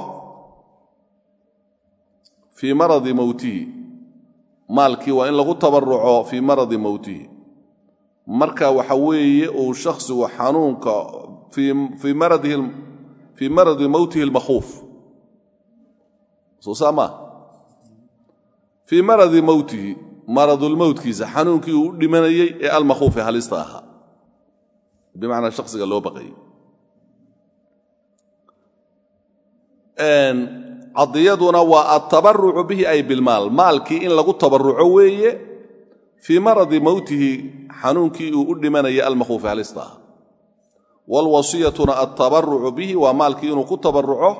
في مرض موته مالكي وإن لغو تبرعه في مرض موته مركا وحوي وشخص وحنونك في مرض موته المخوف سوسامة في مرض موته مرض الموت كيسا حنونك لمن المخوف هل استاها بمعنى الشخص قال له بقي أن عضيضنا والتبرع به أي بالمال مالك إن لقوا تبرعوه في مرض موته حنونك لمن المخوف هل استاها والوصية التبرع به ومالك إن لقوا تبرعه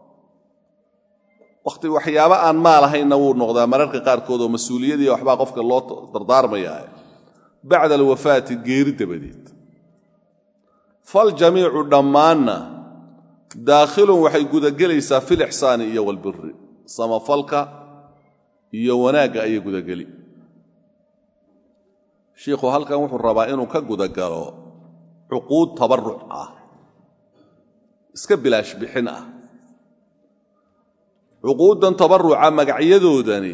وقت وحيابا أن مالها إنه نقضى مرارك قاركود ومسؤولية وحبا قفك الله دردار مياه بعد الوفاة غير تبديد فالجميع دمانا داخل وحي قد قليسا في الإحسان إيا والبر سما فالك إيا وناقا إيا قد قلي شيخ هل كان وحو الربائن كقد قالوا عقود تبرع اسكبلاش بحنة عقودا تبرع مقعيدودني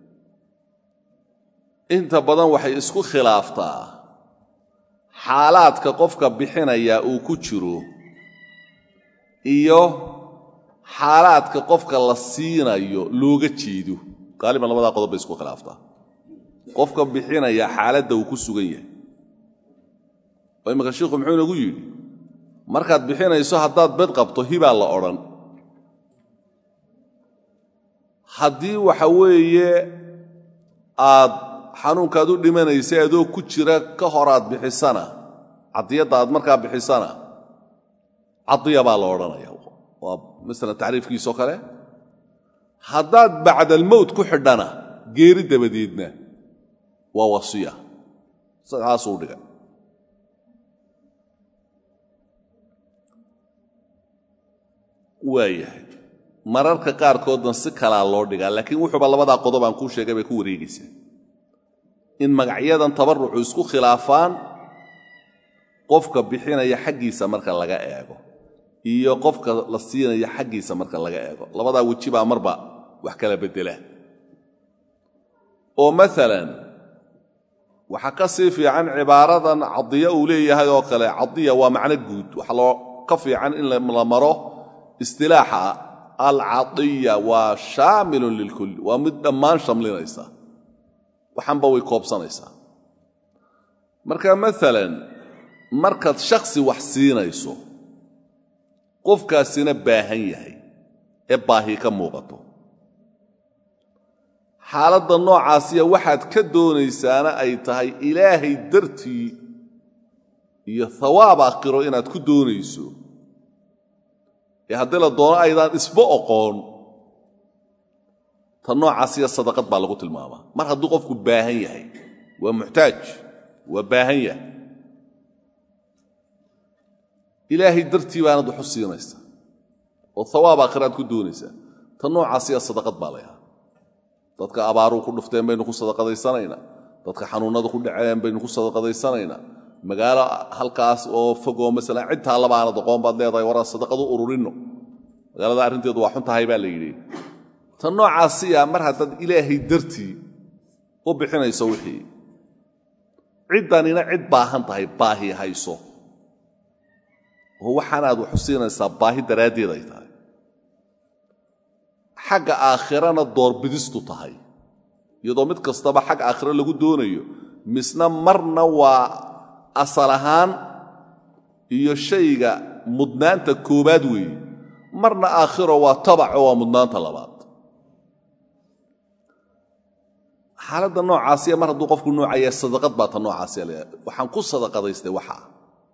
انت بدن waxay isku khilaaftaa xaalaadka qofka bixinaya uu ku jiro iyo xaalaadka qofka la siinayo looga jeedo qaaliban labada qodob isku khilaaftaa qofka bixinaya xaaladda uu ku sugan yahay way marka sheekhu muxuu nagu yiri markaad bixinayso hadaad bad qabto hiba la oran haddii waxa weeye aad xanuunkaad u dhimanaysa adoo ku jira ka hor aad bixisana cadiyada aad markaa bixisana cadiya baa la odhanaya waa mesela tacriifkiisoo kale haddaad bacda almowt ku xidhana geeri dabadeedna waa wasiya saasuu dhigay waayahay mararka qaarkoodna si kalaa loo dhigaa laakiin wuxuuba labadaa qodob aan kuu sheegay bay ku wareegaysaa in magacyadan tabarrucu isku khilaafaan qofka bixinaya xaggiisa marka laga eego iyo qofka la siinaya xaggiisa marka laga eego labadaa weji baa marba wax kala bedela oo maalan waxa ka sii fiican cibaaradan cadiya uu leeyahay oo kale cadiya waa macno guud waxa loo ka fiican in la maro istilaaxa العطية وشامل للكل ومدمان شاملينيسا وحنبا ويكوبسانيسا marka مثلا marka shakhsi wax siinayso qofkaasina baahan yahay ee baahi ka muuqato xaaladda noocaasiya waxaad ka doonaysaana ay tahay ilaahay dartii iyo thawaab aakhiro inaad ku doonayso haddii la doono aydaan isba oqoon tan noocaasiya sadaqad baa lagu tilmaamaa mar hadduu qofku baahan yahay waa muxtaaj waa baahan yahay ilaahay dartii baanad wax u siinaysa oo thawaab aakhiraad ku doonaysaa tan noocaasiya sadaqad baa layahaa dadka abaaruu ku dhufteen baynu ku sadaqadaysanaynaa dadka xanuunnadu ku dhaceen baynu ku sadaqadaysanaynaa magaalo halkaas oo fogoo mesela cidtaa labaana doqoon baad leedahay waraa sadaqadu ururinno magaalada arrinteedu waa xun tahay baa la yidhi tan noocaasiya mar haddaad ilaahay dartii u bixinayso wixii ciddanina cid baahan tahay baahi hayso oo waxaanaad wax u siinaysaa baahi daraaddeed ay tahay xagga aakhirana doorbidistu tahay iyadoo mid kastaba xag aakhiro lagu doonayo misna marna waa asal ahaan iyo shayga mudnaanta koobaad weeye marna aakhiro waa tabac oo waa mudnaanta labaad xaaladda noocaasiya mar hadduu qofku noocaya sadaqad baa ta noocaasiya leeyahay waxaan ku sadaqadaystay waxaa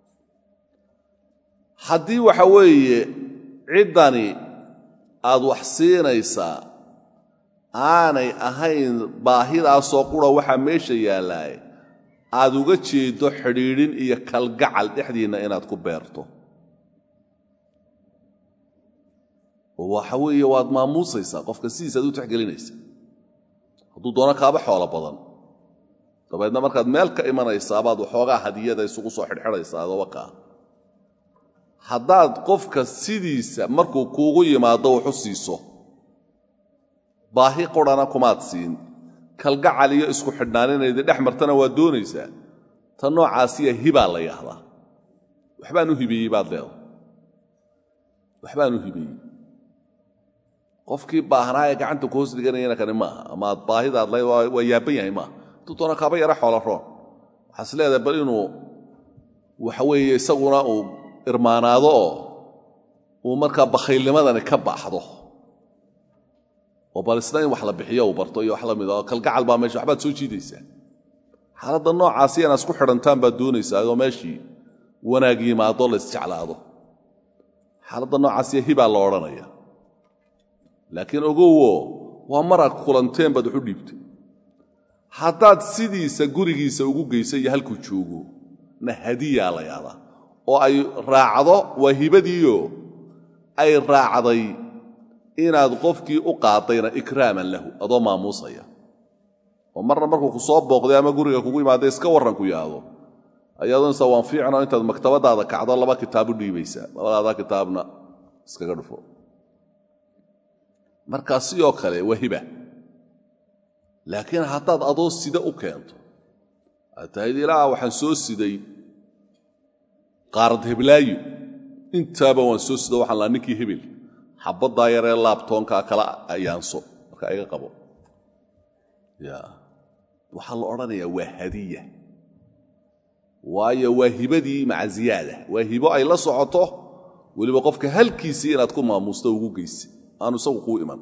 haddii waxa weeye ciddani aad wax siinaysaa aanay ahayn baahidaasoo qura waxaa meesha yaallaaye aad uga jeedo xidhiidhin iyo kalgacal dhexdiinna inaad ku beerto oo waxa weeye waad maamuusaysaa qofka sidiisaad u tixgelinaysaa hadduu doono kaaba xoolo badan dabeedna markaad meel ka imanaysaa baad waxoogaa hadiyada isugu soo xidhxidhaysaa adoo wakaa haddaad qofka sidiisa markuu kuugu yimaado wuxu siiso baahi qurana kumaad siin kalgacal iyo isku xidhnaaninayda dhex martana waa doonaysaa ta noocaasiya hibaa la yahdaa waxbaan u hibeeyey baad leedahay waxbaan u hibeeyey qofkii baahnaa ee gacanta ku hoos dhiganayana kani maaha ama aad baahidaad le waa yaaban yahay maaha intuu doona kaaba yara xoolo roon waxaas leedahay bal inuu waxa weeye isaguna uu irmaanaado oo uu markaa bakhaylnimadani ka baxdo oo bal isna in wax la bixiyo uu barto iyo wax la mid oo kalgacal baa meesha waxbaad soo jiidaysaa xaaladda noocaasi inaad isku xidhantaan baad doonaysaa oo meeshii wanaag yimaado la isjeclaado xaaladda noocaasiya hibaa la odhanaya laakiin ogowo waa maraad kulanteen baad waxu dhiibtay haddaad sidiisa gurigiisa ugu geysa iyo halkuu joogo na hadiyaa la yahdaa oo ay raacdo waa hibadiiyo ay raacday inaad qofkii u qaadayna ikraaman lahu adoo maamuusaya oo marna markuu ku soo booqday ama guriga kugu yimaada iska warran ku yaado ayaadonsa waan fiicno intaad maktabadaada kacdo 2 kitaab u dhiibaysaa labadaada kitaabna iskaga dhufo markaa sidoo kale waa hiba laakiin haddaad adoo sida u keento aad tahayd ilaa waxaan soo siday qaarad heblaayo intaaba waan soo sida waxaan laa ninkii hebel xabaddaa yaree laabtoonkaa kala ayaanso markaa iga qabo waxaa la odhanayaa waa hadiya waayo waa hibadii maca ziyaada waa hibo ay la socoto weliba qofka halkiisii inaad ku maamuusto ugu geysi aanu isagu kuu iman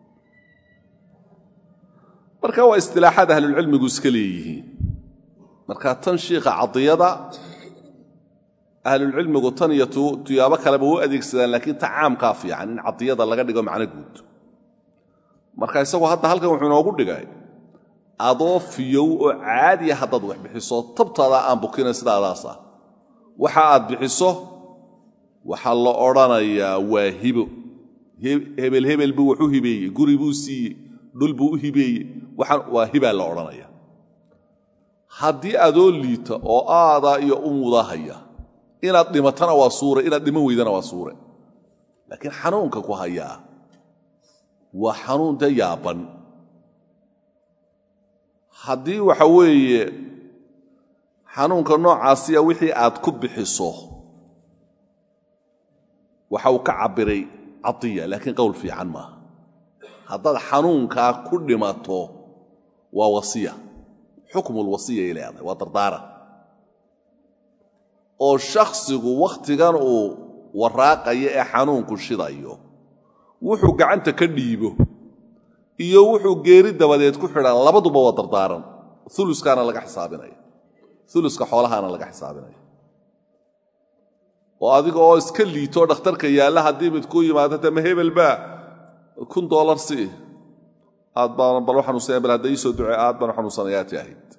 marka waa istilaaxaad ahlulcilmigu iska leeyihiin marka tan shiikha cadiyada ahlulcilmigu tan iyo tuyaabo kaleba u adeegsadaan laakiin ta caamkaa fiican in cadiyada laga dhigo macno guud marka isagu hadda halkan wuxuu inoogu dhigay adoo fiyow oo caadiya haddaad wax bixiso tabtaada aan bukina sidaadaasa waxa aad bixiso waxaa la odhanayaa waa hibo hebel buu wax u hibeeyey guri buu siiyey dhul buu u hibeeyey waa hibaa la odhanaya haddii adoo liita oo aadaa iyo u mudahaya inaad dhimatana waa suure inaad dhiman weydana waa suure laakiin xanuunka ku hayaa waa xanuun dee yaaban haddii waxa weeye xanuunka noocaasiya wixii aad ku bixiso waxa uu ka cabbiray cadiya laakiin qowl fiican maaha haddaad xanuunkaa ku dhimato waa wasiya xukmulwasiya ay leedahay waa dardaaran oo shakhsigu wakhtigan uu waraaqayo ee xanuunku shidayo wuxuu gacanta ka dhiibo iyo wuxuu geeri dabadeed ku xidhan labaduba waa dardaaran uluskaana laga xisaabinaya uluska xoolahaana laga xisaabinaya oo adiga oo iska liitoo dhakhtarka yaalla haddii mid ku yimaado tama hebelbaa $1 si aad baan bal xanuunsanaya bal hadda ii soo ducee aad baan xanuunsanayaati ahayd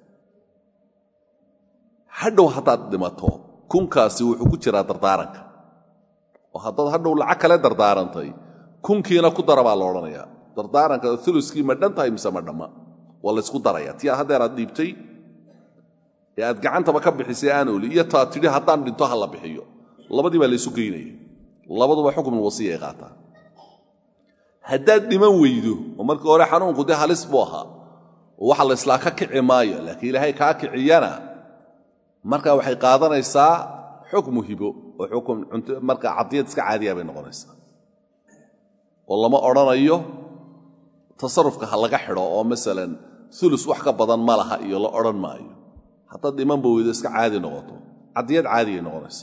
hadhow haddaad dhimato kunkaasi wuxuu ku jiraa dardaaranka oo haddaad hadhow lacag kale dardaarantay kunkiina ku dara baa la odhanayaa dardaaranka uluskii ma dhan tahay mise ma dhamma waa laysku daraya tii haddeer aad dhiibtay ee aad gacantaba ka bixisay aan oli iyo taa tidhi haddaan dhinto ha la bixiyo labadii baa laysu geynaya labaduba xukmulwasiya ay qaataan haddaad dhiman weydo oo markii hore xanuunku dee halis buu ahaa oo waxa la islaa ka kici maayo laakiin ilaahay kaa kiciyana markaa waxay qaadanaysaa xukmu hibo oo xukm marka cadiyad iska caadiya bay noqonaysaa oo lama odhanayo tasarufka ha laga xidho oo masalan ulus wax ka badan ma laha iyo la odhan maayo haddaad dhimanba weydo iska caadi noqoto cadiyad caadiyay noqonaysaa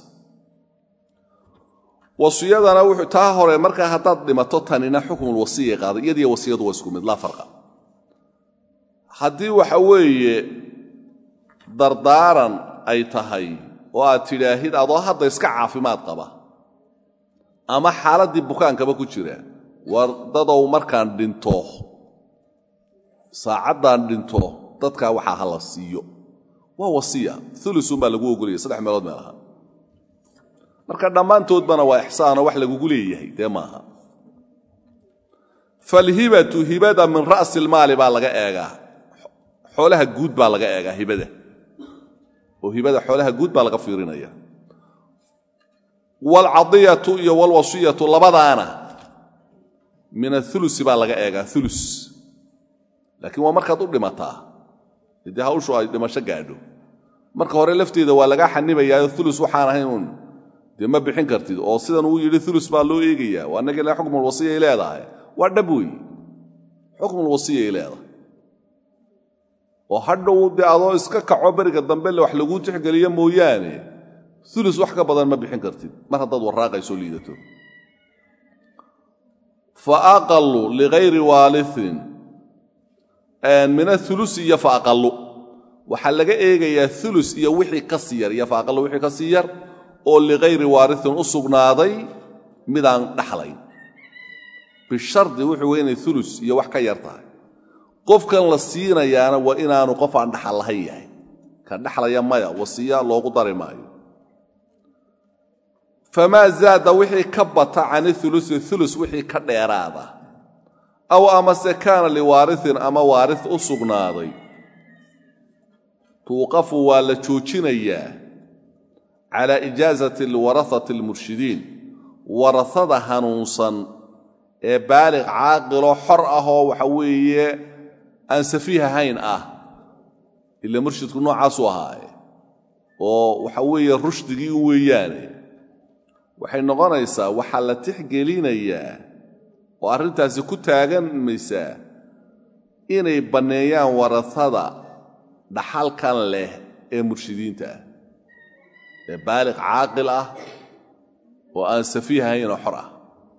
wasiyadana wuxuu taa hore markaa haddaad dhimato tanina xukmulwasiya qaaday iyadiyo wasiyadu waa isku mid laa farqa haddii waxa weeye dardaaran ay tahay oo aad tidhaahid adoo hadda iska caafimaad qaba ama xaaladdii bukaankaba ku jira war dadow markaan dhinto saacaddaan dhinto dadkaa waxaa ha la siiyo waa wasiya ulusun baa lagu ogolaya 3 meelood meel ahaa marka dhammaantoodbana waa ixsaano wax lagugu leeyahay dee maaha falhibatu hibada min ra'si ilmaali baa laga eegaa xoolaha guud baa laga eegaa hibada oo hibada xoolaha guud baa laga fiirinaya walcadiyatu iyo walwasiyatu labadaana min athulusi baa laga eegaa thulus laakiin waa markaad u dhimataa haddii hawshu ay dhimasho gaadho marka hore lafteeda waa laga xanibayaa thulus waxaan ahayn dee ma bixin kartid oo sidan uu yidhi thulus baa loo eegayaa waa naga ilaa xukmul wasiya ay leedahay waa dhab weeye xukmul wasiya ay leedahay oo hadhow dee adoo iska kaco beriga dambe wax laguu tixgeliyo mooyaane thulus wax ka badan ma bixin kartid mar haddaad waraaqayso liidato fa aqallu ligayri waalithin min athulusi iyo fa aqallu waxaa laga eegayaa thulus iyo wixii ka sii yar iyo fa aqallu wixii ka sii yar oo ligayri waarithin u sugnaaday midaan dhaxlayn bishardi wuxuu weynay thulus iyo wax ka yar tahay qofkan la siinayaana waa inaanu qof aan dhaxal lahayn yahay ka dhaxlaya maya wasiya loogu dari maayo famaa zaada wixii ka bata cani thulusi thulus wixii ka dheeraada aw amase kaana liwaarithin ama waarith u sugnaaday tuuqafu waa la joojinayaa calaa ijaazati alwarahati almurshidiin warahada hanuunsan ee baaliq caaqiloo xor ahoo waxa weeye aan safiih ahayn ah ila murshidku noocaasuu ahaaye oo waxa weeye rushdigii u weeyaane waxay noqonaysaa waxaa la tixgelinayaa oo arrintaasi ku taaganmaysaa inay banneeyaan warahada dhaxalkan leh ee murshidiinta ah ee baaliq caaqil ah oo aan safiih ahayn oo xor ah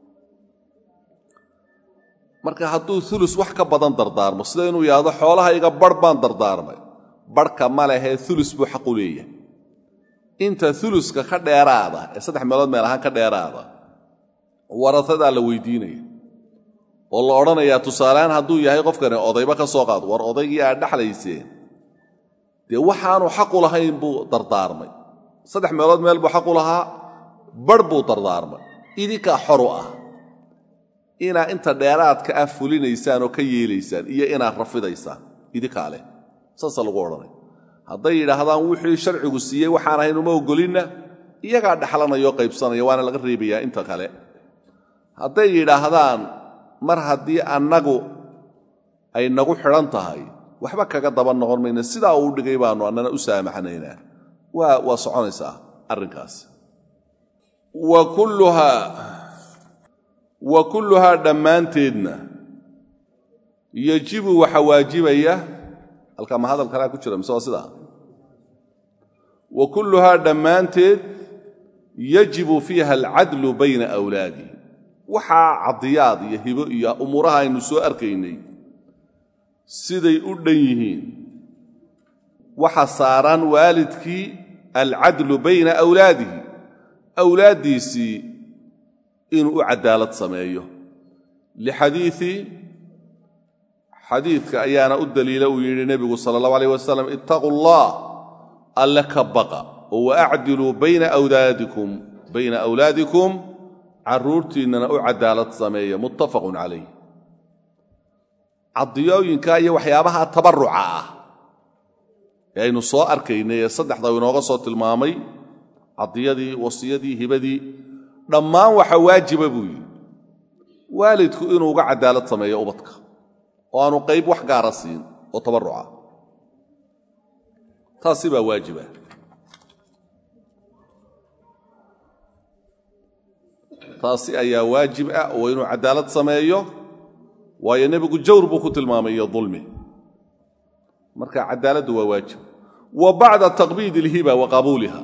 marka hadduu thulus wax ka badan dardaarmo sida inuu yidhaahdo xoolahayga barh baan dardaarmay barhka ma lehee thulus buu xaq u leeyahay inta thuluska ka dheeraada ee 3 meelood meel ahaan ka dheeraada warahadaa la weydiinaya oo la odhanayaa tusaalehaan hadduu yahay qofkani odayba ka soo qaado war odaygii aad dhaxlayseen dee waxaanu xaq u lahayn buu dardaarmay 3 meelood meel buu xaq u lahaa barh buu dardaarmay idinkaa xor u ah inaad inta dheeraadka ah fulinaysaan oo ka yeelaysaan iyo inaad rafidaysaan idinkaa leh saasa lagu odhanay hadday yidhaahdaan wixii sharcigu siiyey waxaan ahayn uma ogolinna iyagaa dhaxlanayoo qaybsanaya waana laga reebayaa inta kale hadday yidhaahdaan mar haddii annagu ay nagu xidhan tahay waxba kaga daba noqon mayna sidaa uu dhigay baannu annana u saamaxnaynaa waa soconaysaa arrinkaas wa kulluhaa dhammaanteedna yajibu waxa waajibaya halkaa ma hadal kalaa ku jira mise waa sidaa wa kulluhaa dhammaanteed yajibu fiiha alcadlu bayna awlaadihi waxaa cadiyaad iyo hibo iyo umuuraha aynu soo arkaynay siday u dhan yihiin waxa saaran waalidkii alcadlu bayna awlaadihi awlaaddiisii inuu u cadaalad sameeyo xadiidka ayaana u daliila uu yidhi nebigu sala allahu alayh wasalam ittaquu allah alle ka baqa oo waacdiluu bayna awlaadikum carruurtiinnana u cadaalad sameeya muttafaqun calayh cadiyooyinka iyo waxyaabaha tabarruca ah ee aynu soo arkaynay ee saddexda inooga soo tilmaamay cadiyadii wasiyadii hibadii dhammaan waxa waajiba buu yidhi waalidku inuu uga cadaalad sameeyo ubadka oo aanu qayb wax gaara siin oo tabarruca taasi baa waajiba taasi ayaa waajib ah oo inuu cadaalad sameeyo waayo nebigu jawr buu ku tilmaamay iyo dulmi marka cadaaladdu waa waajib wa bacda taqbiid ilhiba wa qabuuliha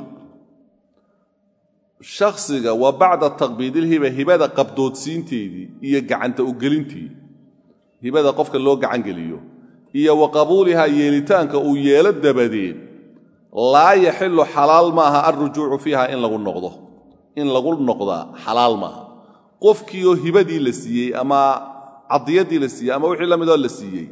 shakhsiga wa bacda taqbiid ilhiba hibada qabdoodsiinteedii iyo gacanta u gelintii hibada qofka loo gacan geliyo iyo wa qabuuliha yeelitaanka uu yeelo dabadeed laa yaxilu xalaal maaha alrujuucu fiiha in lagu noqdaa xalaal maaha qofkiioo hibadii la siiyey ama cadiyadii la siiyey ama wixii la midoo la siiyey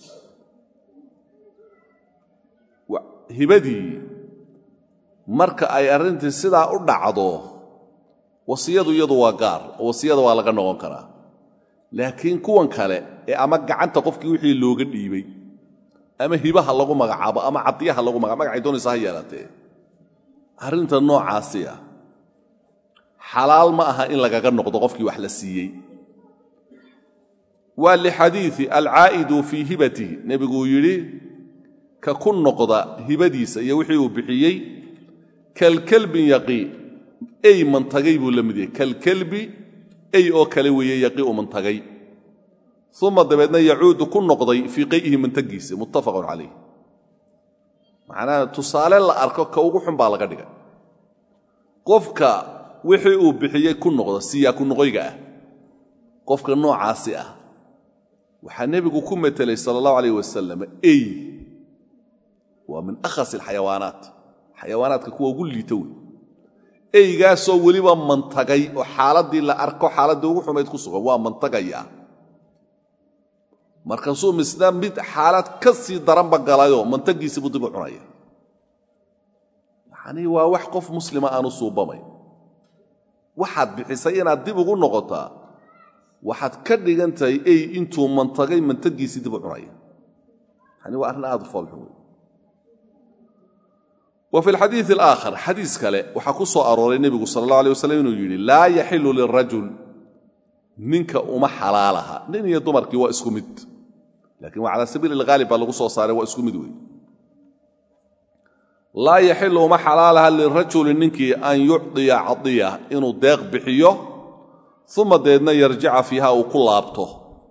hibadii marka ay arrintii sidaa u dhacdo wasiyadu iyadu waa gaar oo wasiyada waa laga noqon karaa laakiin kuwan kale ee ama gacanta qofkii wixii looga dhiibay ama hibaha lagu magacaabo ama cadiyaha lagu magacaabo magacay doonaysa ha yeelatee arrinta noocaasi ah xalaal ma aha in lagaga noqdo qofkii wax la siiyey waa lixadiiثi alcaa'idu fii hibatihi nebiguu yidhi ka ku noqda hibadiisa iyo wixii uu bixiyey kalkelbin yaqii ey mantagay buu la mid yahay kalkelbi ey oo kale weeye yaqii u mantagay uma dabeedna yacuudu ku noqday fii qay'ihi mantagiisa muttafaqun calayh macnaha tusaale la arko ka ugu xun baa laga dhigay qofka wixii uu bixiyey ku noqda siyaa ku noqoyga ah qofka noocaasi ah waxaa nebigu ku metelay sala allahu alayh wasalam ey waa min akhas alxayawaanaat xayawaanaadka kuwa ugu liita wey eygaasoo weliba mantagay oo xaaladdii la arko xaaladdii ugu xumayd ku sugan waa mantagayaa markaasuu misna mid xaalad ka sii daranba galayoo mantagiisa buu dib u cunaya yacnii waa wax qof muslima aanu suubamayn waxaad bixisay inaad dib ugu noqotaa waxaad ka dhigan tahay ey intuu mantagay mantagiisii dib u cunaya yani waa arrin aad u foolxun wey wa fi alxadiiثi alaakhar xadiis kale waxaa ku soo arooray nebigu sala allahu alay wasalam inuu yidhi laa yaxilu lirajul ninka uma xalaalaha nin iyo dumarkii waa isku mid laakiin waa calaa sabiili alghaalib baa lagu soo saaray waa isku mid wey laa yaxilu uma xalaalaha lirajuli ninkii an yucdiya cadiya inuu deeq bixiyo uma deedna yarjica fiiha uu ku laabto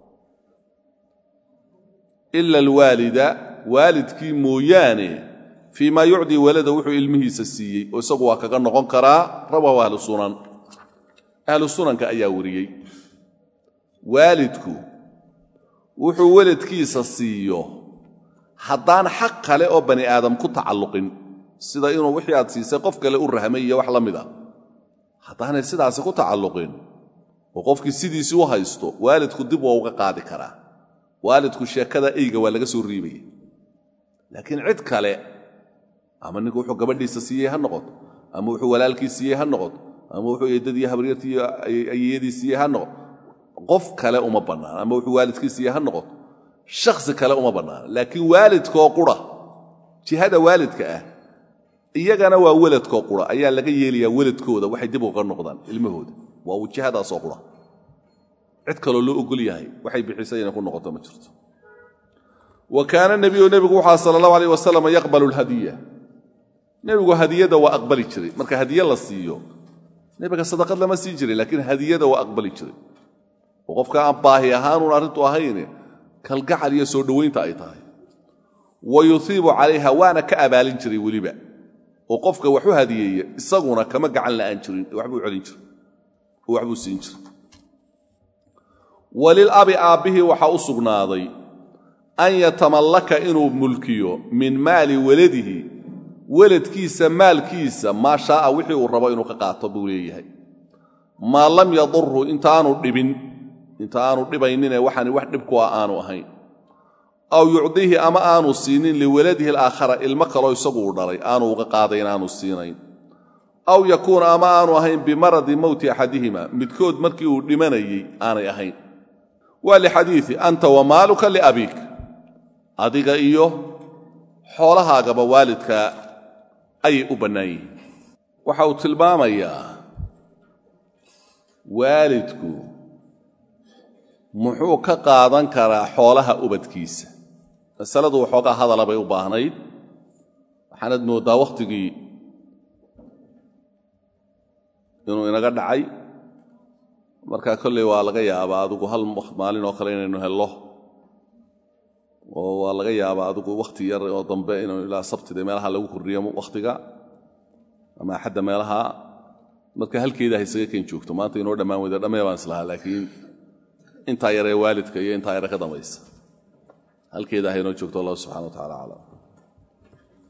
ila alwaalida waalidkii mooyaane fii maa yucdii walada wuxuu ilmihiisa siiyey oo isagu waa kaga noqon karaa rawaahu ahlu sunan ahlu sunanka ayaa wariyey waalidku wuxuu weladkiisa siiyo haddaan xaq kale oo bani aadam ku tacalluqin sida inuu wixii aad siisay qof kale u rahmay iyo wax la mida haddaanay sidaasi ku tacalluqin oo qofkii sidiisii u haysto waalidku dib waa uga qaadi karaa waalidku sheekada eyga waa laga soo riibaya laakiin cid kale ama ninku wuxuu gabadhiisa siiyey ha noqoto ama wuxuu walaalkii siiyey ha noqoto ama wuxuu eedadii habaryartii ayeyadii siiyey ha noqoto qof kale uma bannaan ama wuxuu waalidkii siiyey ha noqoto shakhsi kale uma bannaan laakiin waalidkoo qura jihada waalidka ah iyagana waa weladkoo qura ayaa laga yeelayaa weladkooda waxay dib uga noqdaan ilmahooda waa wajahadaasoo qura cid kaloo loo ogol yahay waxay bixisay inay ku noqoto ma jirto wa kaana nebigu wuxaa sala allahu alayh wasalam yaqbalu alhadiya nebigu hadiyada waa aqbali jiray marka hadiye la siiyo nebiga sadaqad lama siin jiray laakiin hadiyada waa aqbali jiray oo qofka aan baahi ahaanuun arrintu ahayne kalgacal iyo soo dhowaynta ay tahay wa yuhiibu calayha waana ka abaalin jiray weliba oo qofka wax u hadiyeeya isaguna kama gacan la'aan jirin waxbuu celin jiray oo waxbuu siin jiray walilabi aabbihii waxaa u sugnaaday an yatamallaka inuu mulkiyo min maali waladihi weladkiisa maalkiisa maa shaaa wixii uu rabo inuu ka qaato buu leeyahay maa lam yadurhu intaanu dhibaynine waxaani wax dhibku ah aanu ahayn aw yucdihi ama aanu siinin liwaladihi alaakhara ilmo kaloo isagu u dhalay aanu uga qaadayn aanu siinayn aw yakuuna ama aanu ahayn bimaradi mowti axadihima midkood markii uu dhimanayey aanay ahayn waa lixadiii anta wamaaluka liabiik adiga iyo xoolahaagaba waalidka ayay u bannaan yihiin waxa uu tilmaamayaa waalidku muxuu ka qaadan karaa xoolaha ubadkiisa masaladu waxoogaa hadala bay u baahnayd waxaanad mooddaa wakhtigii inuu inaga dhacay markaa kolley waa laga yaabaa adigu hal maalin oo kale inaynu hello oo waa laga yaabaa adigu wakhti yar oo dambe inaynu ilaa sabtida meelaha lagu kordhiyo wakhtiga ama axadda meelaha marka halkeeda haysaga kan joogto maanta inoo dhammaan weyda dhammee baan islahaa laakiin intaa yaree waalidka iyo intaa yare ka dambaysa halkeeda haynoo joogto allah subxana wa tacala aclam